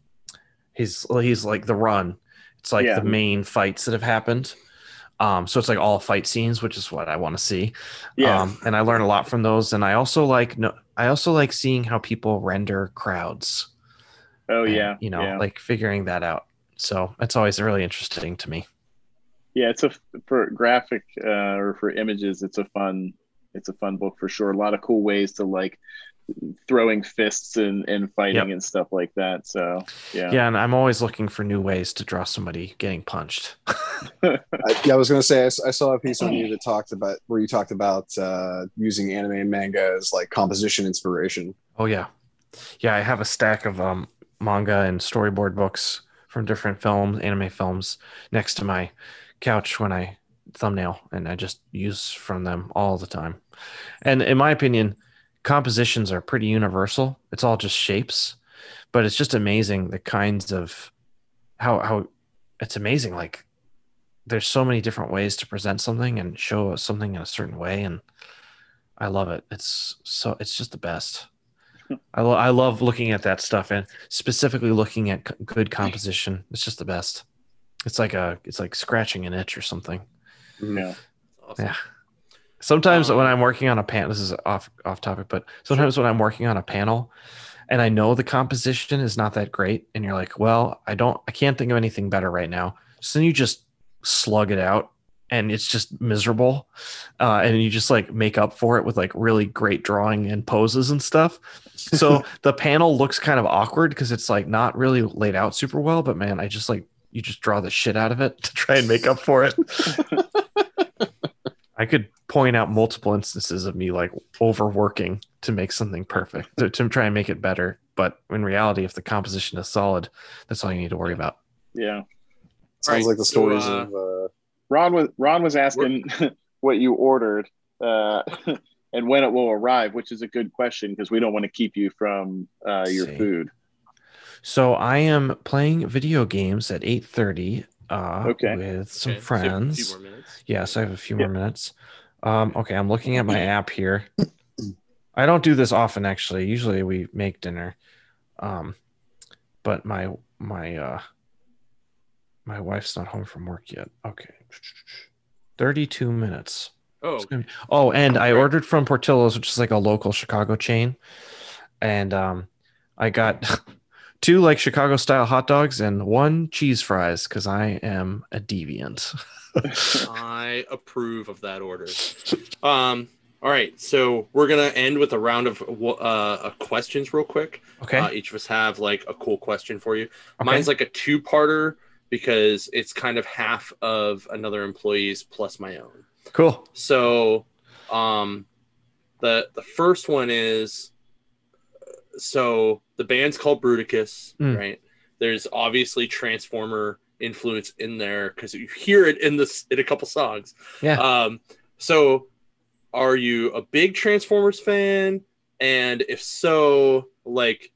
like the run. It's like the main fights that have happened. So it's like all fight scenes, which is what I want to see. Yeah. And I learn a lot from those. And I also like seeing how people render crowds. Oh, and, you know, like figuring that out. So it's always really interesting to me. Yeah, for graphic or for images, it's a fun book for sure. A lot of cool ways to like throwing fists and fighting and stuff like that. So yeah, and I'm always looking for new ways to draw somebody getting punched. I was going to say I saw a piece on you that talked about using anime and manga as like composition inspiration. Oh yeah, I have a stack of manga and storyboard books from different anime films next to my couch when I thumbnail, and I just use from them all the time. And in my opinion, compositions are pretty universal. It's all just shapes, but it's just amazing the kinds of how it's amazing. Like there's so many different ways to present something and show something in a certain way. And I love it. It's just the best. I love looking at that stuff, and specifically looking at good composition. It's just the best. It's like scratching an itch or something. Yeah. Awesome. Yeah. Sometimes when I'm working on a panel, this is off topic, but sometimes when I'm working on a panel and I know the composition is not that great, and you're like, well, I can't think of anything better right now. So then you just slug it out, and it's just miserable. And you just like make up for it with like really great drawing and poses and stuff. So the panel looks kind of awkward because it's like not really laid out super well, but man, you just draw the shit out of it to try and make up for it. I could point out multiple instances of me like overworking to make something perfect, to try and make it better. But in reality, if the composition is solid, that's all you need to worry about. Yeah. Sounds like the stories of Ron was asking what you ordered and when it will arrive, which is a good question because we don't want to keep you from your food. So I am playing video games at 8:30 with some friends. So a few more minutes. Yes, I have a few more minutes. Okay, I'm looking at my app here. I don't do this often, actually. Usually we make dinner. But my wife's not home from work yet. Okay. 32 minutes. Oh. And I ordered from Portillo's, which is like a local Chicago chain. And I got 2 like Chicago style hot dogs and 1 cheese fries because I am a deviant. I approve of that order. All right, so we're gonna end with a round of questions real quick. Okay. Each of us have like a cool question for you. Okay. Mine's like a 2-parter because it's kind of half of another employee's plus my own. Cool. So, the first one is, so the band's called Bruticus, right? There's obviously Transformer influence in there because you hear it in a couple songs. Yeah. So are you a big Transformers fan? And if so, like,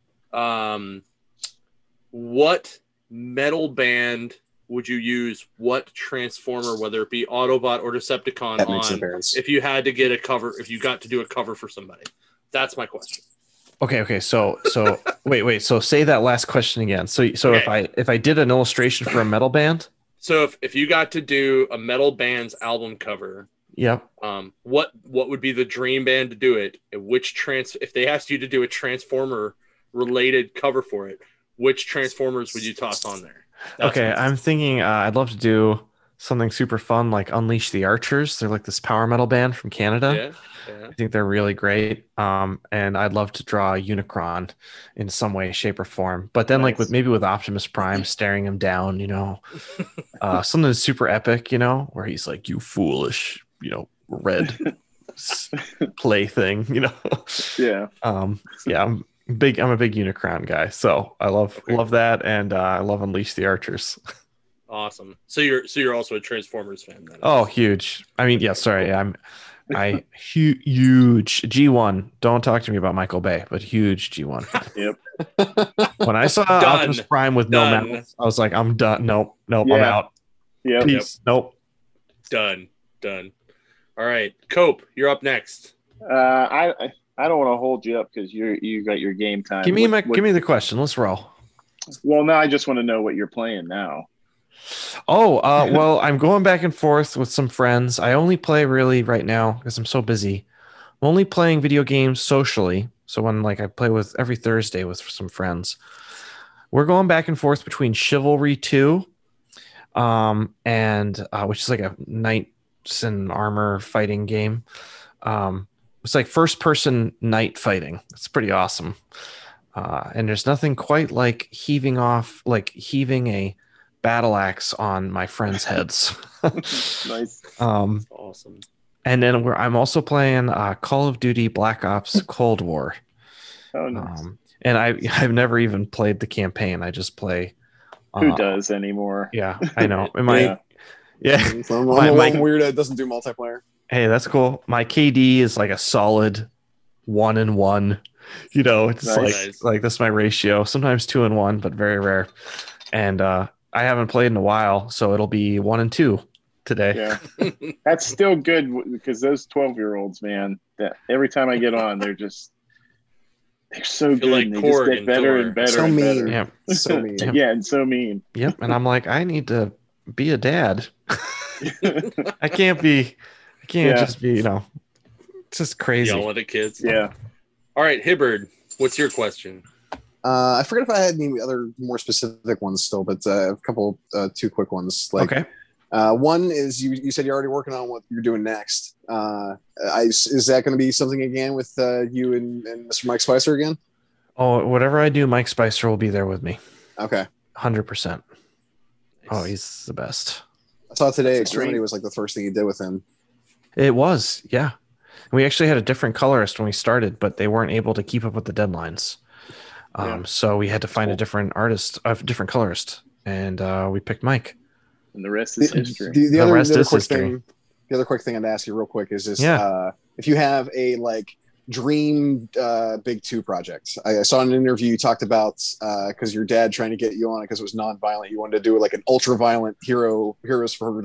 what metal band would you use? What Transformer, whether it be Autobot or Decepticon, on if you had to get a cover, if you got to do a cover for somebody? That's my question. Okay. So wait. So say that last question again. So okay. if I did an illustration for a metal band. So if you got to do a metal band's album cover, yep. What would be the dream band to do it? If they asked you to do a Transformer related cover for it, which Transformers would you toss on there? Okay, I'm thinking I'd love to do something super fun like Unleash the Archers. They're like this power metal band from Canada. Yeah. I think they're really great. And I'd love to draw Unicron in some way, shape, or form. But then like with Optimus Prime staring him down, something super epic, where he's like, "You foolish, red plaything," Yeah. Yeah. I'm a big Unicron guy, so I love that, and I love Unleash the Archers. Awesome. So you're also a Transformers fan then? Oh, huge. I mean, yeah. Sorry, I huge G1. Don't talk to me about Michael Bay, but huge G1 fan. Yep. When I saw Optimus Prime with no mouth, I was like, I'm done. Nope. Yeah. I'm out. Yeah. Peace. Nope. Done. All right, Cope, you're up next. I don't want to hold you up because you got your game time. Give me the question. Let's roll. Well, now I just want to know what you're playing now. Oh, well, I'm going back and forth with some friends. I only play really right now because I'm so busy. I'm only playing video games socially. So when I play with every Thursday with some friends, we're going back and forth between Chivalry 2, and which is like a knights and armor fighting game. It's like first person knight fighting. It's pretty awesome. And there's nothing quite like heaving a battle axe on my friends' heads. Nice. Awesome. And then I'm also playing Call of Duty Black Ops Cold War. Oh, nice. And I've never even played the campaign. I just play. Who does anymore? Yeah, I know. I'm weird that doesn't do multiplayer. Hey, that's cool. My KD is like a solid 1-1. It's nice. like that's my ratio. Sometimes 2-1, but very rare. And I haven't played in a while, so it'll be 1-2 today. Yeah, that's still good because those 12-year-olds, man, that every time I get on, they're so good. Like and they just get better and better. So and mean. better. Yeah. So mean. Yeah, and so mean. Yep. And I'm like, I need to be a dad. I can't just be, it's just crazy. Yelling at kids. Yeah. All right, Hibbard, what's your question? I forget if I had any other more specific ones still, but a couple, two quick ones. Okay. One is you said you're already working on what you're doing next. Is that going to be something again with you and Mr. Mike Spicer again? Oh, whatever I do, Mike Spicer will be there with me. Okay. 100%. Nice. Oh, he's the best. I saw today Extremity was like the first thing you did with him. It was, yeah. We actually had a different colorist when we started, but they weren't able to keep up with the deadlines. So we had to find a different artist, a different colorist, and we picked Mike. And the rest is history. The other quick thing I'd ask you real quick is just if you have a dream big 2 project. I saw in an interview you talked about because your dad trying to get you on it because it was non-violent. You wanted to do an ultra-violent heroes for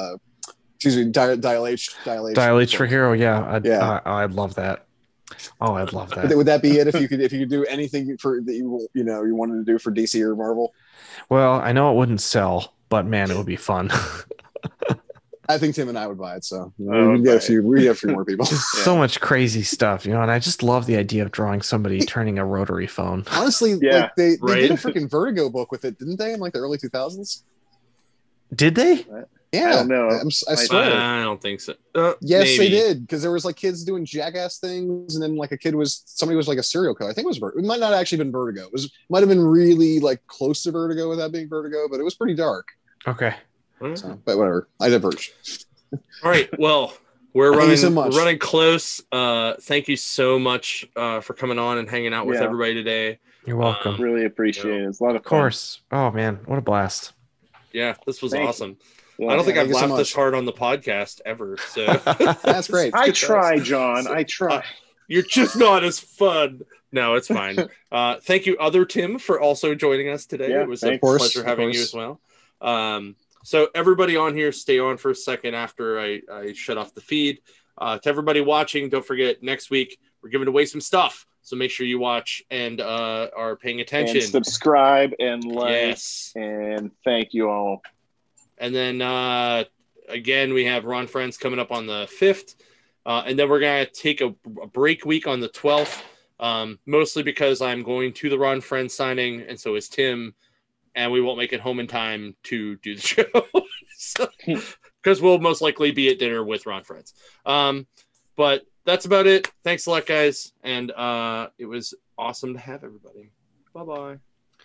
Dial H for Hero. Yeah, I'd love that. Oh, I'd love that. Would that be it if you could do anything that you wanted to do for DC or Marvel? Well, I know it wouldn't sell, but man, it would be fun. I think Tim and I would buy it. So we have a few more people. So much crazy stuff, and I just love the idea of drawing somebody turning a rotary phone. Honestly, they did a freaking Vertigo book with it, didn't they? In the early 2000s. Did they? Yeah, I don't know. I swear. I don't think so. Yes, maybe. They did, because there was kids doing jackass things, and then somebody was a serial killer. I think it was it might not actually been Vertigo. Might have been really close to Vertigo without being Vertigo, but it was pretty dark. Okay. So, but whatever. I diverge. All right. Well, we're running close. Thank you so much for coming on and hanging out with everybody today. You're welcome. Really appreciate it. It's a lot of fun. Of course. Oh man, what a blast. Yeah, this was awesome. I don't think I've laughed this hard on the podcast ever. So that's great. I try, John. I try. You're just not as fun. No, it's fine. Thank you, other Tim, for also joining us today. It was a pleasure having you as well. So everybody on here, stay on for a second after I shut off the feed. To everybody watching, don't forget, next week we're giving away some stuff. So make sure you watch and are paying attention. And subscribe and like. Yes. And thank you all. And then, again, we have Ron Friends coming up on the 5th. And then we're going to take a break week on the 12th, mostly because I'm going to the Ron Friends signing, and so is Tim, and we won't make it home in time to do the show. Because we'll most likely be at dinner with Ron Friends. But that's about it. Thanks a lot, guys. And it was awesome to have everybody. Bye-bye.